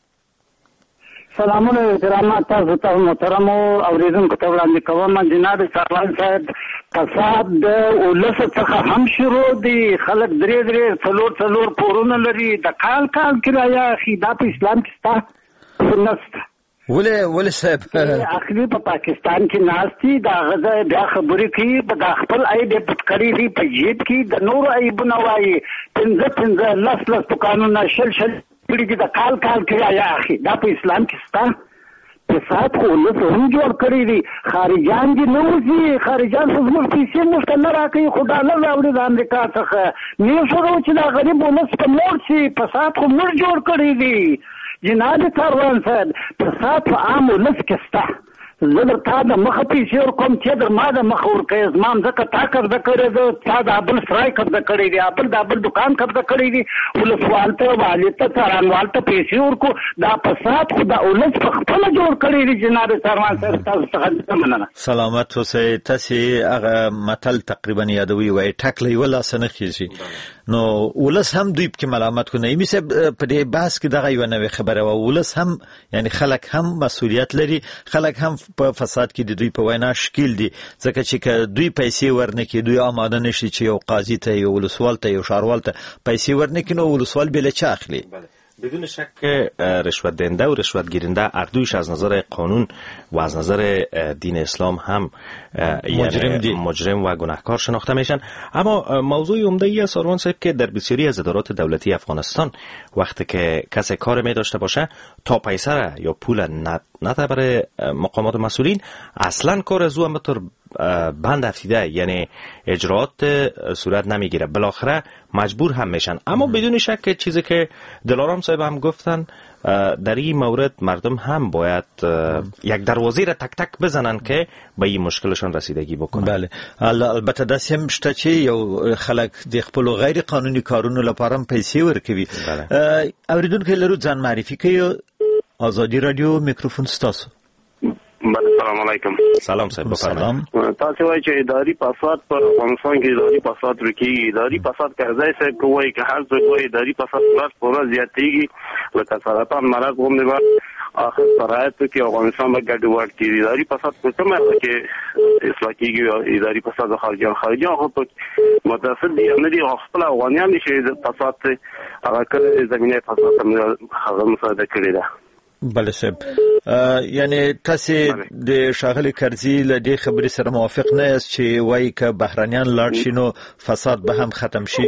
سلامونه احترامات تاسو ته محترم اوریدونکو ته وړاندې کوم. جناب سروان صاحب، فساد د ولس څخه هم شروع دي. خلک درې درې څلور څلور کورونه لري، د کال کال کرایه اخلي. دا په اسلام کې شته سنت شته. ولې ولې صاحب اخلي په پاکستان کې ناستي دا غزه بیا خبرې کوي په دا خپل عیب پټ کړی دي په جیب کې د نور عیبونه وایي. پنځه پنځه لس لس دکانونه شل شل کړي دي، د کال کال کرایه اخلي. دا په اسلام کې شته. فساد خو ولس هم جوړ کړی دي. خارجان دي نه وځي، خارجان خو زموږ پیسې موږ ته نه راکوي، خو ډالر راوړي د امریکا څخه. نه شروع چې دا غریب ولس په موړ شي. فساد خو موږ جوړ کړی دي. جناب سروان صاحب، فساد په عام ولس کې شته. زه در تا د مخه پیسې ورکوم چې در ما د مخه ورکوې. زما مځکه تا قبضه کړې ده، تا د بل سرای قبضه کړی دی، بل د بل دکان قبضه کړی دی. ولسوال ته والي ته څارنوال ته پیسې ورکو. دا فساد خو د ولس په خپله جوړ کړی دی. جناب سروان صاحب، تاسو څخه مننه. سلامت اوسئ. تاسې هغه متل تقریبا یادوي، وایي ټک له یوه لاسه نه خېژي. نو ولس هم دوی پکې ملامت کو. نعیمي صاحب په دې بحث کې دغه یوه نوې خبره وه. ولس هم یعنی خلک هم مسؤلیت لري، خلک هم په فساد کې د دوی په وینا شکیل دي، ځکه چې که دوی پیسې ورنکړي، دوی آماده نشي چې یو قاضي ته، یو ولسوال ته، یو ښاروال ته پیسې ورنکړي، نو ولسوال بې له چا اخلي. بدون شک رشوت دهنده و رشوت گیرنده هر دویش از نظر قانون و از نظر دین اسلام هم مجرم, یعنی مجرم و گناهکار شناخته میشن. اما موضوع عمده ای است ساروان صاحب که در بسیاری از ادارات دولتی افغانستان وقتی که کسی کار می داشته باشه تا پیسه یا پول نده برای مقامات مسئولین اصلا کار از او هم بطور بند افتیده، یعنی اجرات صورت نمیگیره، بالاخره مجبور هم میشن. اما بدون شک چیزی که دلارام صاحب هم گفتن در این مورد مردم هم باید یک دروازه را تک تک بزنن که به این مشکلشان رسیدگی بکنن. بله، البته داسې هم شته چې یو خلک د خپل غیر قانوني کارونو لپاره پیسې ورکوي. اوریدونکو لرو ځان معرفي کوي. آزادی رادیو میکروفون ستاسو. السلام علیکم. سلام صاحب بفرمایئ. تاسو وایي چې اداري فساد په افغانستان کې اداري فساد ورکیږي. اداري فساد کرځای صاحب کوي چې هر څوک وایي اداري فساد ورځ په ورځ زیاتېږي، لکه سرطان مرض غوندې به اخر شرایطو کې افغانستان به ګډوډ کېږي. اداري فساد په کومه کې اصلاح کېږي؟ اداري فساد د خارجيان خارجيان خو په متأثر دي نه دي، خپل افغانیان دي چې فساد هغه کړي زمينه فساد هغه مساعده کړې ده. بله صاحب، یعنی تاسو د شاغلي کرزي له دې خبرې سره موافق نه یاست چې وایي که بهرانیان لاړ شي نو فساد به هم ختم شي؟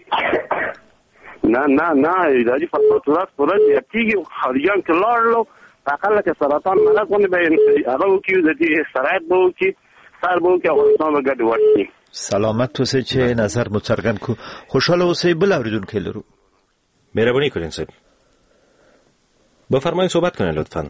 نه نه نه، اداري فساد ورځ په ورځ زیاتېږي. خارجیان که لاړلو اقل که سرطان مرض باندې به هغه وکړي، د دې شرایط به وکړي، سر به وکړي، افغانستان به ګډوډ شي. سلامت اوسئ چې نظر مو څرګند کړو. خوشحاله اوسئ. بل اورېدونکی لرو. مهرباني کړئ صاحب بفرمایئ، صحبت کنئ لطفاً.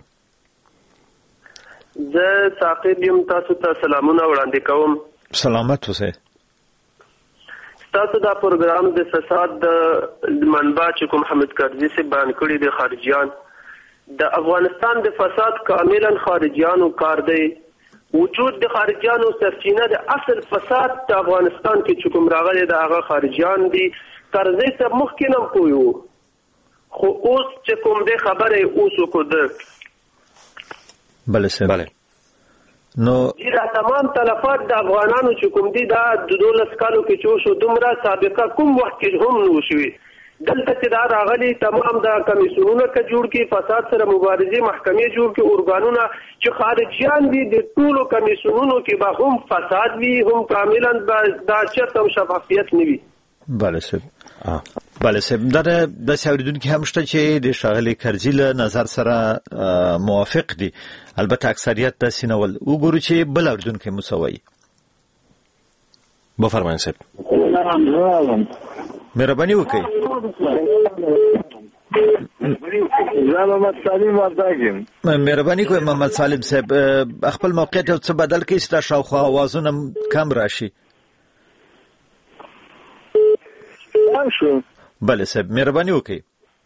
زه ساقب یم، تاسو ته سلامونه وړاندې کوم. سلامت اوسئ. تاسو دا پروګرام د فساد د منبع چې کوم حمید کرزي سے بیان کړی د خارجيان د افغانستان د فساد کاملا خارجيانو کار دی. وجود د خارجيانو سرچینه د اصل فساد د افغانستان کې چې کوم راغلی د هغه خارجيان دي. کرزي ته مخکې نه پوهیو، خو اوس چې کوم دی خبره اوس وکړه. بله صاحب. بله نو دا تمام تلفات د افغانانو چې کوم دي دا د دولس کالو کې چې وشو دومره سابقه کوم وخت کې هم نه وشوي. دلته چې دا راغلي تمام دا کمیسیونونه که جوړ کړي، فساد سره مبارزې محکمې جوړ کړي، ارګانونه چې خارجیان دي د ټولو کمیسیونونو کې به هم فساد وي، هم کاملا دا چرته هم شفافیت نه وي. بله صاحب. بله صاحب، دا د اوریدونکي هم شته چې د ښاغلي کرزي له نظر سره موافق دي، البته اکثریت داسې نه ول. وګورو چې بل اوریدونکی مو څه وایي. بفرمایئ صاحب. مهرباني وکړئ. زه محمد سالم وردګ یم. مهرباني کوئ محمد سالم صاحب، خپل موقعیت یو څه بدل کړئ چې دا شاوخوا اوازونه کم راشي. شو. بله صاحب، مهرباني وکړئ.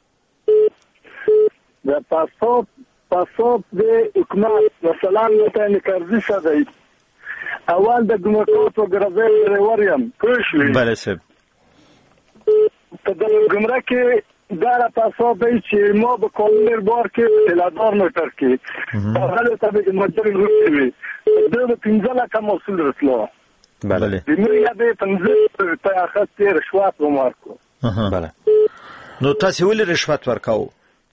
د پاسپورت پاسپورت د حکومت مثلا نته کرزي څه دی؟ اول د ګمرکاتو ګرځي وریم کوشلی. بله صاحب. په دغه ګمرک کې دا پاسپورت دی چې مو په کولر بار کې تلادار موټر کې هغه ته د مدرن روسي د پنځه لکه مسول رسلو. بله. د مې یادې پنځه په اخته رشوت ومارکو. بله. نو تاسو ولې رشوت ورکاو؟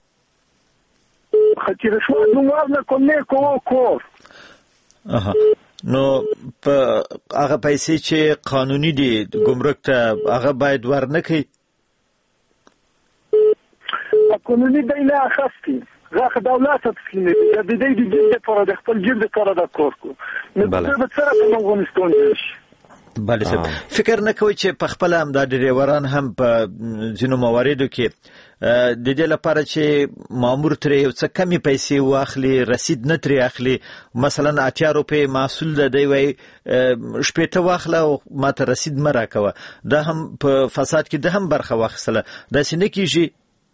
خاطر رشوت نو ورنه کوم نه کوو کور. اها. نو په هغه پیسې چې قانوني دي ګمرک ته هغه باید ورنکړي. قانوني دی نه اخستي غاخ دولت تسلیم دي د دې د دې پر د خپل جلد کار د کور کو. نو په څه په افغانستان کې بله صاحب، فکر نه کوي چې په خپل هم د ډریوران هم په ځینو مواردو کې د دې لپاره چې مامور ترې یو څه کمی پیسې واخلي، رسید نه ترې اخلي، مثلا اتیا روپۍ محصول ده دی وایي شپېته واخله او ماته رسید مه راکوه، دا هم په فساد کې ده هم برخه واخیستله. داسې نه کېږي؟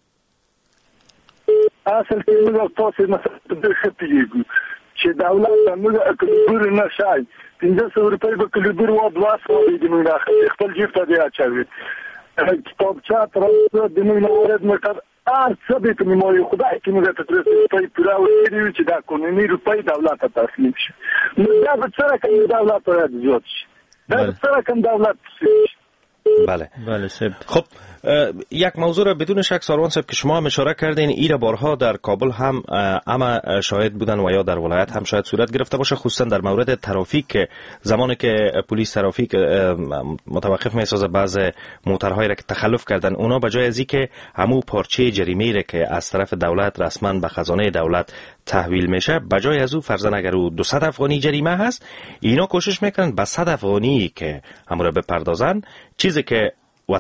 اصل کې موږ تاسو مثلا د ښه پوهېږو چې دولت موږ کلبور نه شای پنځه سوه روپۍ به کلبور و دوه سوه وي د موږ نه خپل جیب ته دی اچوي. کتابچه ترانسپورټ د موږ نه وارد موټر هر څه به کومې مایو خدای کې موږ ته ترې روپۍ پوره ورکړي چې دا قانوني روپۍ دولت ته تسلیم شي. نو دا به څه رقم دولت باید زیات شي، دا به څه رقم دولت شي. بله بله صاحب. خب یک موضوع را بدون شک ساروان صاحب که شما هم اشاره کردین، ایره بارها در کابل هم اما شاهد بودن و یا در ولایت هم شاید صورت گرفته باشه، خصوصا در مورد ترافیک. زمانی که پلیس ترافیک متوقف میسازه بعض موترهایی را که تخلف کردن، اونا به جای از اینکه همو پارچه جریمه را که از طرف دولت رسما به خزانه دولت تحویل میشه، به جای از او فرضاً اگر او دویست افغانی جریمه هست، اینا کوشش میکنن به صد افغانی که همو را بپردازن. چیزی که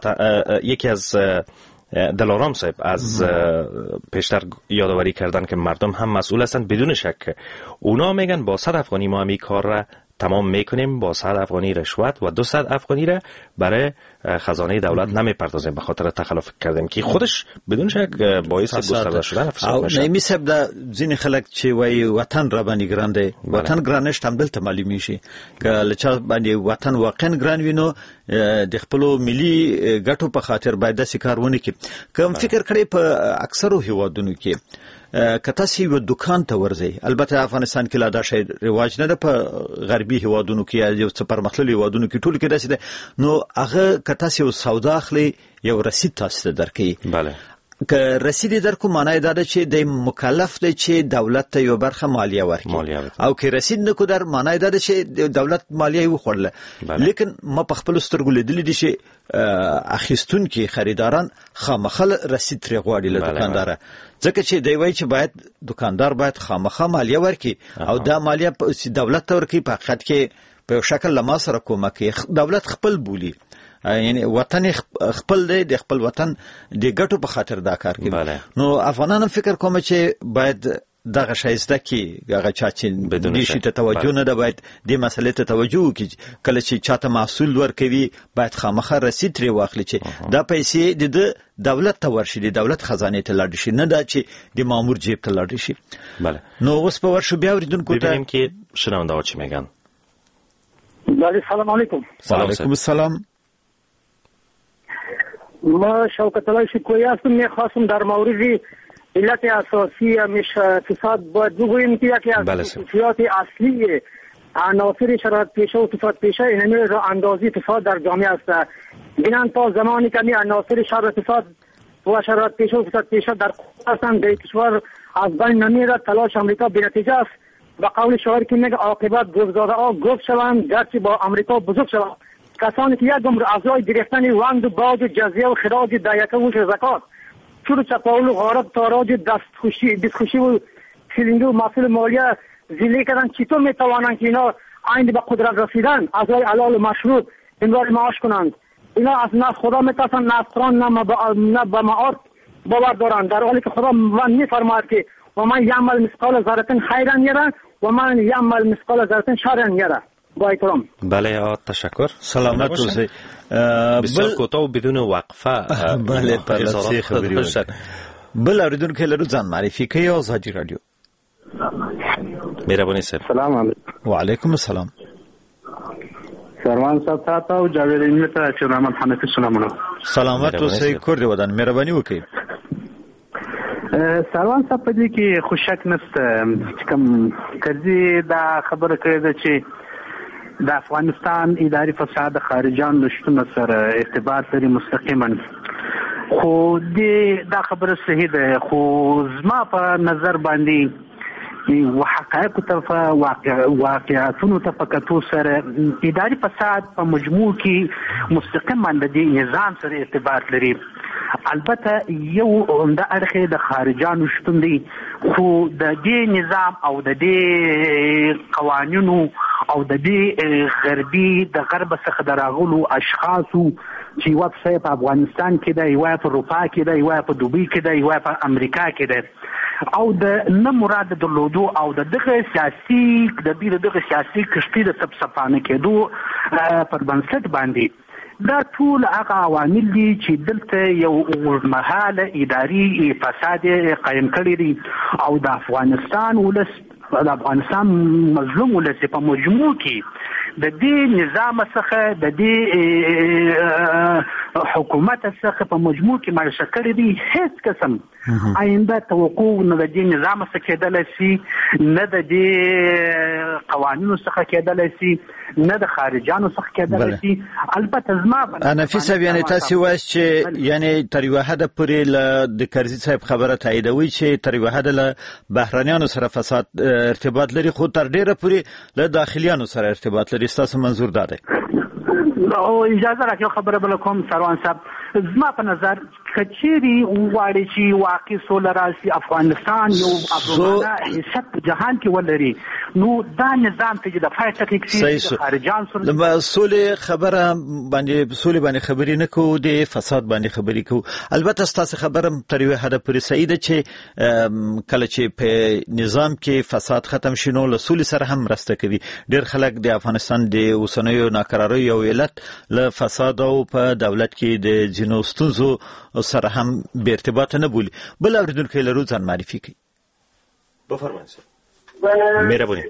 یکی از دلارام صاحب از پیشتر یادآوری کردن که مردم هم مسئول هستند، بدون شک اونا میگن با صد افغانی ما هم این کار را تمام میکنیم، با صد افغانی رشوت و دویست افغانی را برای خزانه دولت نمیپردازیم به خاطر تخلف کردیم، که خودش بدون شک باعث گسترده شدن فساد میشه. او نمیسب د ځینې خلک چې وای وطن را باندې ګران دی، وطن ګرانش هم دلته معلومی شي که لچا باندې وطن واقعا ګران وینو د خپل ملي ګټو په خاطر باید د کارونه کې کوم فکر کړي. په اکثرو هیوادونو کې کته سی و دکان ته ورځي، البته افغانستان کې لا دا شی رواج نه ده، په غربي هیوادونو کې یو څه پرمختللي هیوادونو کې ټول کې داسې ده. نو هغه کته سی سودا اخلي یو رسید تاسو ته درکې، بله که رسید درکو معنی دا ده چې د مکلف دی چې دولت ته یو برخه مالیه ورکړي، او که رسید نکو در معنی دا ده چې دولت مالیه وخورله. لیکن ما په خپل سترګو لیدلی دي چې اخیستونکي خریداران خامخل رسید ترې غواړي له دکانداره، ځکه چې دی وایي چې باید دکاندار باید خامخا مالیه ورکړي او دا مالیه دولت ته ورکړي. په حقیقت کې په یو شکل له ما سره کومه کوي، دولت خپل بولي، یعنی وطن خپل دی، د خپل وطن د ګټو په خاطر دا کار کوي. نو افغانان فکر کوم چې باید دغه شایسته کې هغه چا چې د شي ته توجه نه ده، باید د مسلې ته توجه وکړي. کله چې چاته محصول ورکوي باید خامخا رسید ترې واخلي چې دا پیسې د دولت ته ورشي، د دولت خزانه ته لاړ شي، نه دا چې د مامور جیب ته لاړ شي. بله. نو اوس په ورشو بیا اوریدونکو ته ببینیم که شنونده ها چی میگن. بله سلام علیکم. علیکم السلام. ما شوکت الله شکویی هستم. میخواستم در مورد علت اساسی همیش فساد باید بگوییم که یکی از خصوصیات اصلی عناصر شرایط پیشه و فساد پیشه اینمی را اندازی فساد در جامعه است. بینن تا زمانی که می عناصر شرایط فساد و شرایط پیشه و فساد پیشه در قوت هستند، در کشور از بین نمیره. تلاش امریکا بی‌نتیجه است. به قول شاعر که میگه عاقبت گفزاده ها گفت شوند گرچه با امریکا بزرگ شوند. کسانی که یک عمر اعضای گرفتن وند و باج جزیه و خراج دیکه و زکات چون چپاول و غارت تاراج دستخوشی دستخوشی و سیلینگ و مسئول مالیه زیلی کردن، چطور میتوانند که اینا عین به قدرت رسیدن اعضای حلال و مشروط امرار معاش کنند؟ اینا از نه خدا میترسن نه از قرآن نه به معاد باور دارند، در حالی که خدا من میفرماید که و من یعمل مثقال ذره خیرا یره و من یعمل مثقال ذره شرا یره. با احترام. بله تشکر. سلامت اوسئ. بسیار کوتاه و بدون وقفه. بله پرلسی خبری وکړه. بل اوریدونکو لرو ځان معرفي کوي او ازادي رادیو. مهرباني صاحب. سلام علیکم. وعلیکم السلام. سروان صاحب تاسو او جاوید علمي ته چې رحمت حنفي سلامونه. سلامت اوسئ کور دی ودان مهرباني وکړئ. سروان صاحب په دې کې خو شک نشته چې کوم کړي دا خبره کړې ده چې د افغانستان اداري فساد خارجان لشتونه سره ارتباط لري مستقیما، خو دې دا خبره صحیح ده. خو زما په نظر باندې و حقایق ته واقع واقعاتونو ته فکتو سره اداري فساد په مجموع کې مستقیما د دې نظام سره ارتباط لري. البته یو عمده اړخ د خارجانو شتون دی، خو د دې نظام او د دې قوانینو او د دې غربي د غرب څخه دراغلو اشخاصو چې یو څه په افغانستان کې دی، یو په اروپا کې دی، یو په دوبۍ کې دی، یو په امریکا کې دی، او د نه مراد درلودو او د دغه سیاسي د دې دغه سیاسي کشتي د سبسپانه کېدو پر بنسټ باندې دا ټول هغه عوامل دي چې دلته یو اوږدمهاله اداري فساد قایم کړی دی او د افغانستان ولس د افغانستان مظلوم ولس په مجموع کې د دې نظام څخه د دې حکومت څخه په مجموع کې مارشه کړی دی هیڅ قسم آینده توقع نه د دې نظام څخه کېدلی شي نه د دې قوانینو څخه کېدلی شي نه د خارجانو څخه کېدلی شي. البته زما نفیس صاحب یعنی تاسو وایي چې یعنی تر یو حد پورې له د کرزي صاحب خبره تاییدوي چې تر یو حد له بهرانیانو سره فساد ارتباط لري خو تر ډیره پورې له داخلیانو سره ارتباط لري. تاسو منظور ده او اجازه راکړئ خبره بل کوم سروان صاحب. زما په نظر کچيري وواړي چې واقعي سوله راشي افغانستان یو افغانه حیثیت جهان کې ولري نو دا نظام ته د فای ټاکټي خارجان سره د سولې خبره باندې سولې باندې خبرې نه کوو د فساد باندې خبرې کوو. البته تاسو خبره تر یو حد پورې صحیح ده چې کله چې په نظام کې فساد ختم شینو له سولې سره هم مرسته کوي. ډېر خلک د افغانستان د اوسنیو ناکراریو یو علت له فساد او په دولت کې د جنو ستونزو سره هم به ارتباط نه بولي. بل اوریدونکو لرو ځان معرفي کوي. بفرمایئ. مهرباني.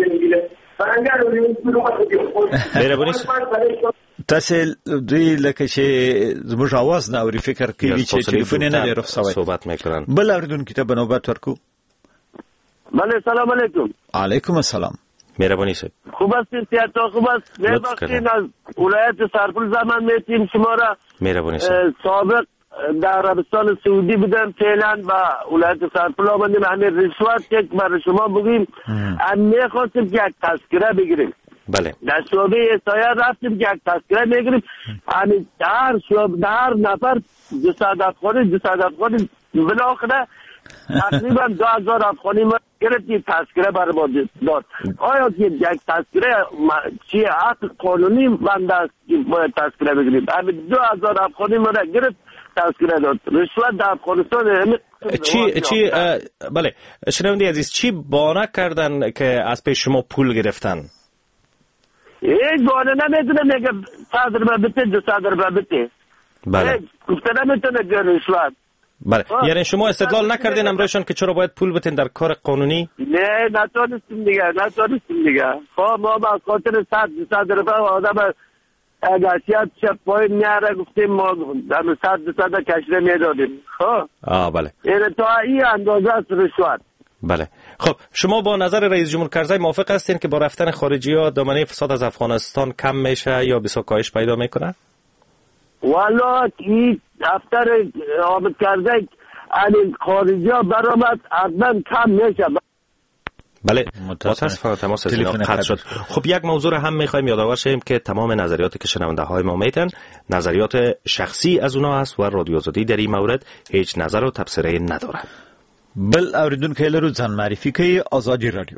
مهرباني. تاسو دوی لکه چې زموږ आवाज نه اوري فکر کوي چې ټلیفون نه لري رخصوي صحبت میکنن. بل اوریدونکو ته بنوبت ورکو. بله سلام علیکم. علیکم السلام. مهربانی صاحب. خوب هستین سیاتا خوب است. میبخشین از ولایت سرپل زمان میتیم شما را. مهربانی صاحب. سابق در عربستان سعودی بودم فعلا و ولایت سرپل آمدیم. همین رشوت که برای شما بگیم هم میخواستیم که یک تذکره بگیریم. بله. در شعبه احصایه رفتیم که یک تذکره میگیریم. همین در شعبه در نفر جسد افغانی جسد افغانی بالاخره تقریبا دو هزار افغانی ما گرفتیم تذکره برای ما داد. آیا که یک تذکره چیه حق قانونی بنده است که باید تذکره بگیریم؟ همین دو هزار افغانی ما را گرفت تذکره داد. رشوت در افغانستان چی چی بله شنونده عزیز چی بانه کردن که از پیش شما پول گرفتن؟ هیچ بانه نمیتونه میگه صدر ببته دو صدر ببته. بله. گفته نمیتونه که رشوت. بله یعنی شما استدلال نکردین امروزشان که چرا باید پول بتین در کار قانونی؟ نه نتونستیم دیگه نتونستیم دیگه. خب ما با خاطر صد صد روپیه آدم اگرچه چپ پایین میاره گفتیم ما در صد صد کشره میدادیم. خب آه بله. یعنی تا این اندازه است رشوت. بله. خب شما با نظر رئیس جمهور کرزی موافق هستین که با رفتن خارجی ها دامنه فساد از افغانستان کم میشه یا بسیار کاهش پیدا میکنه؟ والا این دفتر آمد کرده این خارجی ها برآمد حتما کم میشه. بله متاسفانه تماس از اینا قطع شد. خب یک موضوع هم میخوایم یادآور شیم که تمام نظریاتی که شنونده های ما میدن نظریات شخصی از اونا است و رادیو آزادی در این مورد هیچ نظر و تبصره نداره. بل اوریدونکو لرو ځان معرفي کوي آزادی رادیو.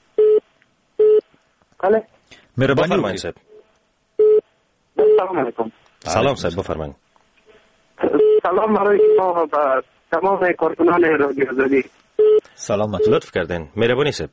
بله مهرباني فرمایئ صاحب. سلام علیکم. سلام صاحب بفرمایید. سلام علیکم با تمام کارکنان رادیو آزادی. سلامت لطف کردین. مهربانی صاحب.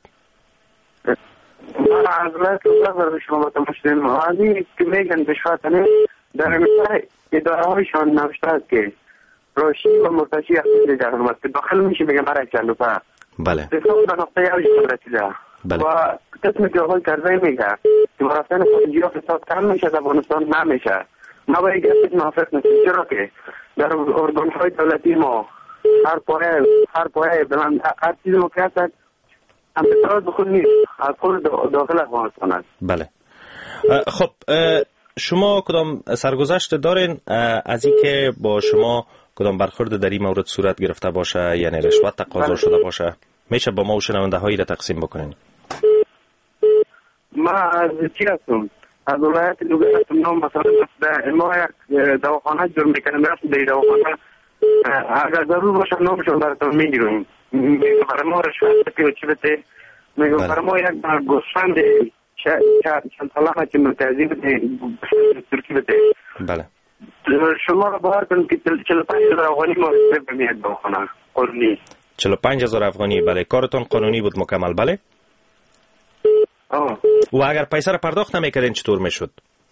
من از لطف برای شما تماشاگران عزیز که میگن بشواتنه در مثال اداره هایشان نوشته است که روشی و مرتشی اختصاصی در حکومت که داخل میشه بگم برای چند روپا. بله. رسال به نقطه اوج رسیده. بله. و قسمی که آقای کرزی میگه که رفتن خارجی ها فساد کم میشه در افغانستان نمیشه. ما باید گفتید موافق نیستیم چرا که در ارگان های دولتی ما هر پایه هر پایه بلند هر چیزی ما که هست امتداد بخود نیست از خود داخل افغانستان است. بله. خب شما کدام سرگذشت دارین از این که با شما کدام برخورد در این مورد صورت گرفته باشه یعنی رشوت تقاضا شده باشه میشه با ما و شنونده هایی را تقسیم بکنین؟ ما از چی هستم؟ از ولایت لوگر هستم. نام مثلا ما یک دواخانه جور میکنم رفتم در دواخانه اگر ضرور باشه نامشون براتون میگیرم. میگم برای ما رشوت که چی بده میگم برای ما یک گوسفند چند سالانه که مرتضی بده ترکی بده. بله. شما را باور کنید که چهل و پنج هزار افغانی ما رسید به میاد دواخانه قانونی. چهل و پنج هزار افغانی بله. کارتون قانونی بود مکمل بله؟ آه. و اگر پیسه را پرداخت نمیکردین چطور میشد؟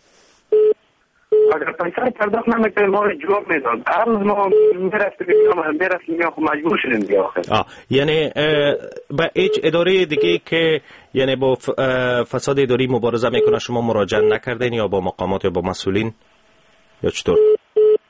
اگر پیسه را پرداخت نمیکردین ما را جواب میداد. هر روز ما میرفتیم میرفتیم یا مجبور شدیم دیگه آخر. آه یعنی با هیچ اداره دیگه که یعنی با فساد اداری مبارزه میکنه شما مراجعه نکردین یا با مقامات یا با مسئولین یا چطور؟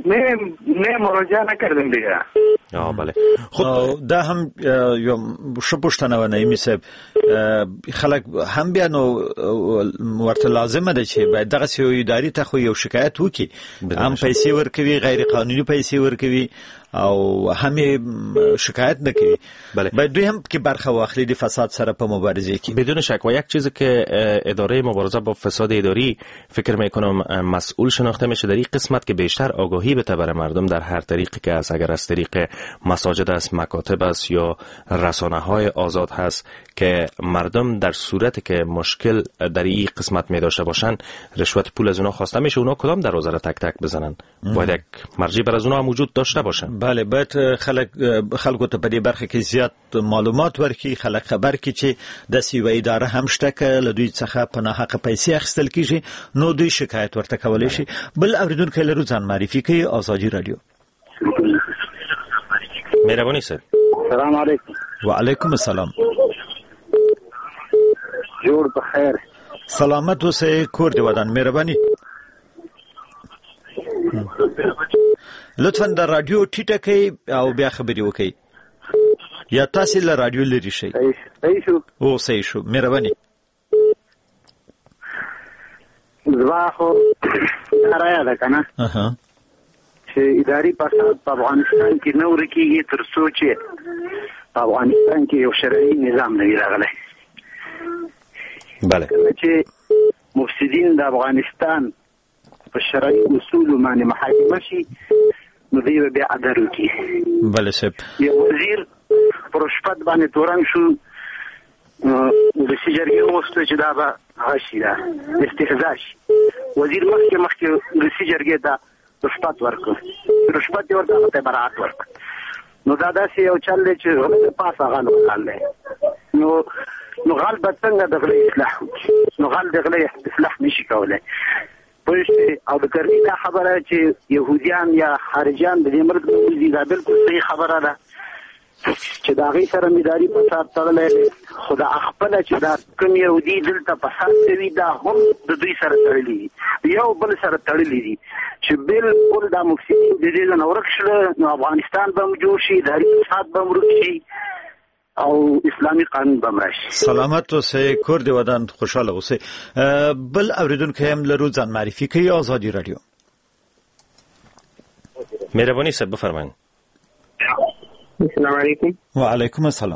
نه نه مراجعه نکردم دیگه. آه بله. خب دا هم یا شو پوښتنه ونه ایمی صاحب خلک هم بیا نو ورته لازمه ده چې باید دغه سیو اداري ته خو یو شکایت وکړي، هم پیسې ورکوي غیر قانوني پیسې ورکوي او هم شکایت نکوي. بله. باید دوی هم که برخه واخلي د فساد سره په مبارزه کې. بدون شک. و یک چیزی که اداره مبارزه با فساد اداری فکر میکنم مسئول شناخته میشه در این قسمت که بیشتر آگاهی بده برای مردم در هر طریقی که از، اگر از طریق مساجد است، مکاتب است یا رسانه های آزاد هست، که مردم در صورتی که مشکل در این قسمت می داشته باشن رشوت پول از اونا خواسته میشه، اونا کدام دروازه را تک تک بزنن. باید یک مرجع بر از اونا وجود داشته باشن. بله، باید خلک خلکو ته په دې برخه کې زیات معلومات ورکړي، خلک خبر کړي چې د سیو اداره هم شته که له دوی څخه په ناحقه پیسې اخیستل کیږي نو دوی شکایت ورته کولی شي. بل اوریدونکی لرو ځان معرفي کوي. آزادي رادیو. مهرباني صاحب. السلام علیکم. وعلیکم السلام. جوړ په خیر. سلامت اوسئ، کور دې ودان. مهرباني لطفا د رادیو ټیټه کړئ او بیا خبرې وکړئ، یا تاسو له رادیو لرې شئ. صحیح شو. او صحیح شو. مهرباني. زما خو دا رایه ده که نه چې اداري فساد په افغانستان کې نه ورکېږي تر څو چې په افغانستان کې یو شرعي نظام نه وي راغلی. بله. کله چې مفسدین د افغانستان په شرعي اصولو باندې محاکمه شي نو دوی به بیا عدل وکړي. بله صاحب. یو وزیر په رشوت باندې تورن شو، ولسي جرګې وغوښتل چې دا به هغه شي، دا استهزا شي. وزیر مخکې مخکې ولسي جرګې ته رشوت ورکړ، رشوت یې ورته هغه ته براعت ورکړ. نو دا داسې یو چل دی چې هغه د پاسه غل وکړل دی. نو نو غل به څنګه د غلې اصلاح وکړي؟ نو غل د غلې اصلاح نشي کولی. پوه او د کرني دا خبره چې يهوديان یا خارجيان د دې مرګ د دا بالکل صحیح خبره ده چې دا غي سره مداري په سات تړلې خدا خپل چې دا کوم يهودي دلته په سات کوي دا هم د دوی سره تړلې یو بل سره تړلې دي چې بالکل دا مفسدين د دې نه ورکشل نو افغانستان به جوړ شي، داري فساد به ورکشي او اسلامي قانون بمرش. سلامت اوسئ، کور دې ودان، خوشاله اوسئ. بل اوریدونکو هم لرو ځان معرفي کوي. آزادي رادیو. مهرباني صاحب بفرمایئ. السلام علیکم. وعلیکم السلام.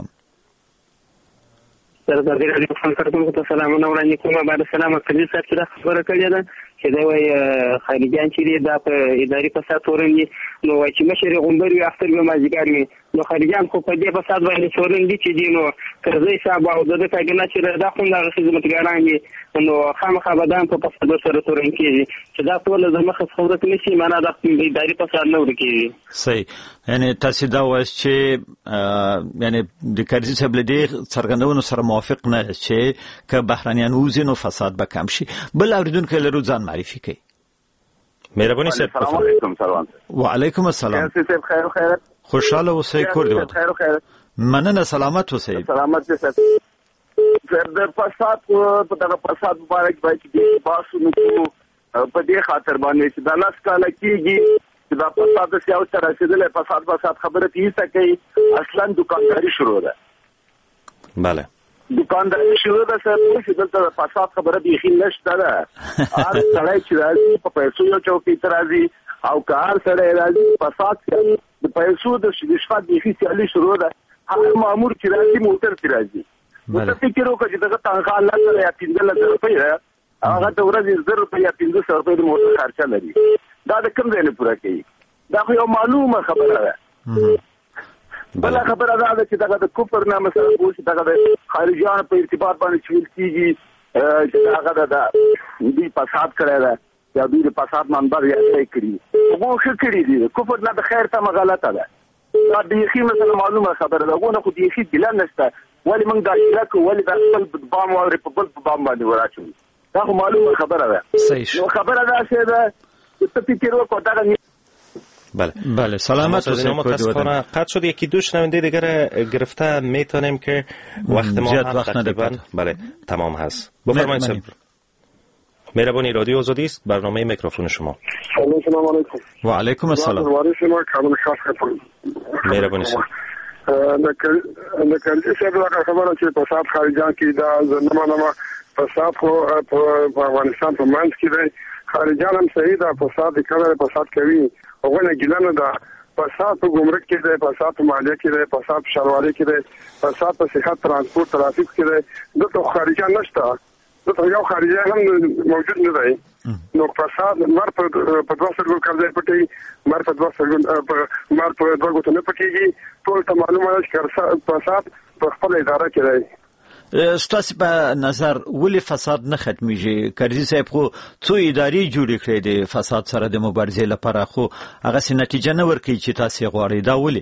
سره د دې رادیو فن کارکونکو ته سلامونه وړاندې کوم. بعد سلام کړی صاحب چې دا خبره کړې ده چې دا وایي خارجيان چې دا په اداري فساد تورن دي نو وایي چې مشر غوندر وي اختر به مازیګر وي نو خارجيان خو په دې فساد باندې تورن دي چې دي نو کرزي صاحب او د کاګنا چې دا خو د خدمتګاران دي نو خامخا بدان په فساد سره تورن کیږي چې دا ټول د مخه خبرت نشي معنا د اداري فساد نه ورکیږي. صحیح. یعنی تاسو دا وایي چې یعنی د کرزي صاحب له دې څرګندونو سره موافق نه چې که بهرانيان وزي نو فساد به کم شي. بل اوریدونکو لرو ځان معرفي کوي. مهرباني صاحب. السلام علیکم. سلام. وعلیکم السلام. صاحب خیر او خیرت. خوشاله اوسئ، کور دې ودان. خیر او خیرت. مننه. سلامت اوسئ. سلامت دې صاحب. د فساد په دغه فساد مبارک باید چې باسو نو په دې خاطر باندې چې د لاس کاله کېږي چې دا فساد سیاو سره رسیدلې فساد فساد خبره تیسه کوي اصلا دکانداري شروع ده. بله. دکانداري شروع ده سره چې دلته فساد خبره بيخي نشته ده. هر سړی چې راځي په پیسو یو چوکۍ ته راځي او که هر سړی راځي فساد د پیسو د شفاعت بيخي سیالي شروع ده. هر مامور چې راځي موټر چې راځي موټر فکر وکړي چې دغه تنخواه الله سره یا پنځه لک روپۍ ده هغه د ورځې زر روپۍ یا پنځه سوه روپۍ د موټر خرچه لري. دا د کوم ځای نه پوره کوي؟ دا خو یو معلومه خبره ده. بله خبره دا ده چې دغه د کفر نه مثلا چې دغه د خارجيانو په ارتباط باندې چې ویل کېږي چې هغه د دوی فساد کړی ده یا دوی د فساد منبر یا څه کړي هغه ښه کړي دي. کفر نه د خیر تمه غلطه ده. دا بیخي مثلا معلومه خبره ده. هغونه خو بیخي ګیله نشته ولې موږ دا ګیله کوو ولې دا خپل بام واورې په بل په بام باندې وراچوو. دا خو معلومه خبره ده. نو خبره داسې ده چې ته فکر وکړه دغه بله بله. سلامت اوسید. متاسفانه قطع شد. یکی دو شنونده دیگر گرفته میتونیم که وقت ما هم تقریبا بله تمام هست. بفرمایید. مهربانی رادیو آزادی است، برنامه میکروفون شما. سلام علیکم. و علیکم السلام. وارث ما کامل خاص کړم. مهربانی سره. د کله چې دا خبره چې په صاحب خارجان کې دا زنده ما په صاحب په افغانستان په منځ کې دی، خارجان هم صحیح ده، په صاحب کله په صاحب کوي هغه نه ګلنه ده، په صاحب په ګمرک کې دی، په صاحب مالیه کې دی، په صاحب شروالي کې دی، په صاحب په صحت ترانسپورت ترافیک کې دی، دغه خارجان نشته، دغه یو خارجان هم موجود نه دی. نو فساد مر په دوه سرګل کړی پټي، مر په دوه سرګل مر په دوه غوته نه پټيږي، ټول ته معلومه ده چې فساد په خپل اداره کې دی. ستاسو په نظر ولې فساد نه ختميږي؟ کرزي صاحب خو څو ادارې جوړې کړې دي فساد سره د مبارزې لپاره، خو هغه څه نتیجه نه ورکوي چې تاسو غواړئ، دا ولې؟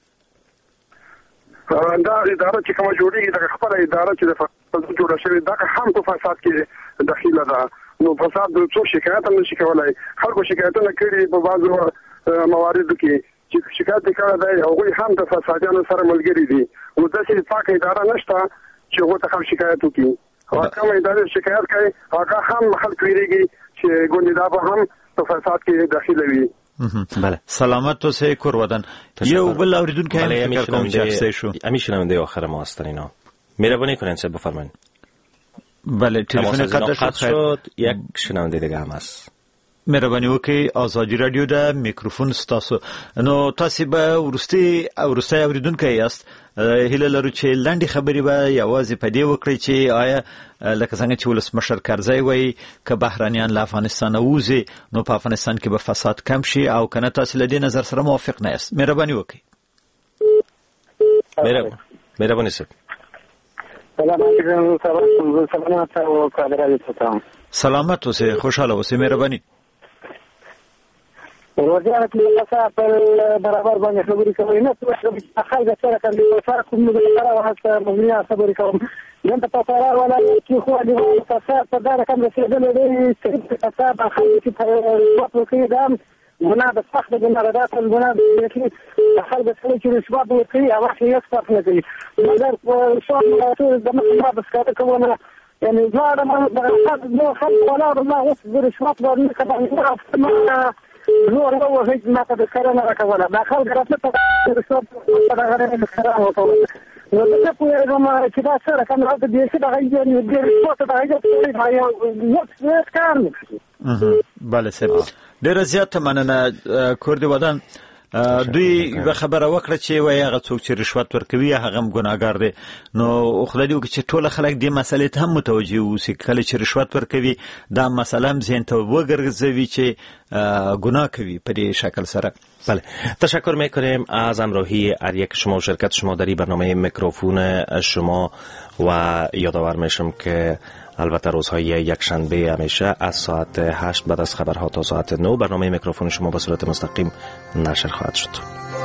دا اداره چې کومه جوړېږي د خپل اداره چې د فساد جوړه شوې دا هم په فساد کې داخله ده. نو فساد د څو شکایت هم نشي کولای، خلکو شکایتونه کړي په بعضو مواردو کې چې شکایت کړه دی، هغه هم د فسادانو سره ملګری دي. نو داسې پاک اداره نشته چې هغه ته خلک شکایت وکړي. هغه کوم اداره شکایت کوي هغه هم خلک ویریږي چې ګوندې دا به هم په فساد کې داخله وي. بله سلامت اوسئ کور ودان. یو بل اوریدونکو هم فکر کوم چې افسه شو امی شنونده آخر ما هستن اینا، مهربانی کنین سه بفرمایید. بله تلفن قطع شد، یک شنونده دیگه هم هست. مهرباني وکړئ آزادي رادیو د میکروفون ستاسو. نو تاسو به ورستي ورستي اوریدونکو یاست، هیله لرو چې لاندې خبرې به یوازې په دې وکړي چې آیا لکه څنګه چې ولسمشر کرزی وایي که بهرانیان له افغانستان ووځي نو په افغانستان کې به فساد کم شي، او کنه تاسو له دې نظر سره موافق نه یاست؟ مهرباني وکړئ. مهرباني مهرباني سر. سلامت اوسئ، خوشاله اوسئ، مهرباني. روزانه کې تاسو په برابر باندې خبرې کوي، نه څه خلک سره کوي، فرق کوم نه لري، واسه مونږه خبرې کوم. نن په تاسو ولا کې خو دې تاسو په دا رقم رسیدل دي چې تاسو په خلک کې په وخت کې دا ګناه د سخت ګناه ده، ټول ګناه دي چې خلک سره چې رشوت ورکړي او هغه یې څه نه کوي. مګر په شاو د مخه بس کار کوي، یعنی زړه ما د نو خلک ولا الله اوس رشوت ورنه کوي. نور نو هیڅ ما ته کار نه راکوله، ما خلک راته په رشوت په هغه نه کار وکړ. نو څه په کومه چې دا سره کوم راته دې چې دا یې دې رشوت دا یې په یو څه کار نه. بله سر ډېر زیات مننه کور دی ودان. دوی به خبره وکړه چې وای هغه څوک چې رشوت ورکوي هغه هم ګناګار دی. نو خدای دې وکړي چې ټول خلک دې مسلې ته هم متوجه اوسي، کله چې رشوت ورکوي دا مسله هم ذهن ته وګرځوي چې گناه کوي په دې شکل سره. بله تشکر میکنیم از همراهی هر یک شما و شرکت شما در این برنامه میکروفون شما و یادآور میشم که البته روزهای یکشنبه همیشه از ساعت هشت بعد از خبرها تا ساعت نه برنامه میکروفون شما به صورت مستقیم نشر خواهد شد.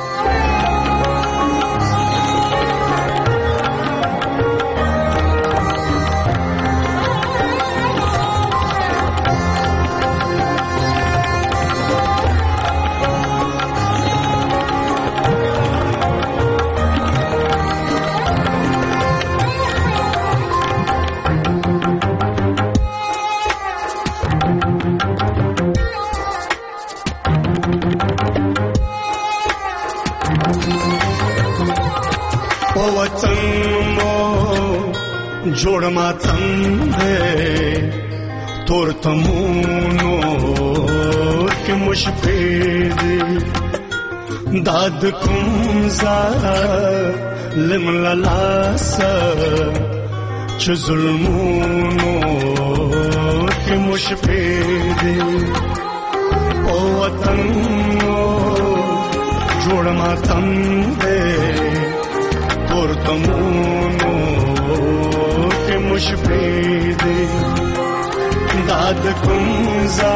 जोड़ मातम है तोर तमूनो के मुशफेद दाद कुमजा लिमलासा च जुल्मूनो के मुशफेद ओ वतन जोड़ मातम है तोर तमूनो मुशफेद दाद कुमजा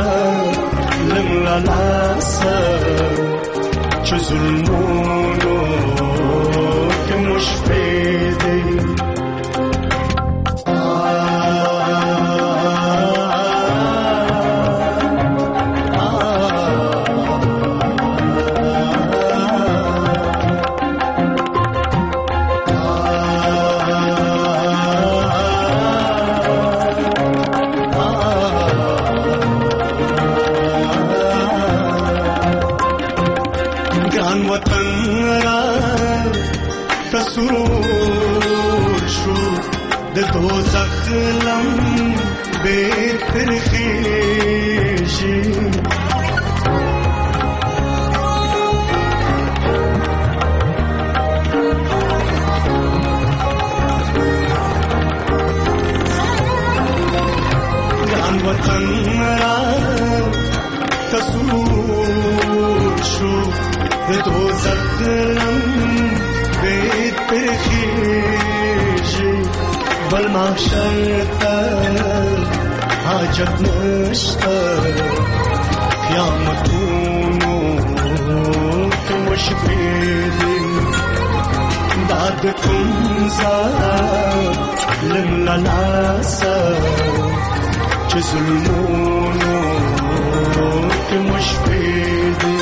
लिमलासा च जुल्मूनो के मुशफेद ah ګران وطن را تسرور شو د دوزخ لم به ترخیشي ګران وطن را تسرور شو د دوزخ لم به ترخیشي بل محشر ته حاجت نشته قیامتونو ته وشپېدې دا د کوم ظالم له لاسه چې ظلمونو ته وشپېدې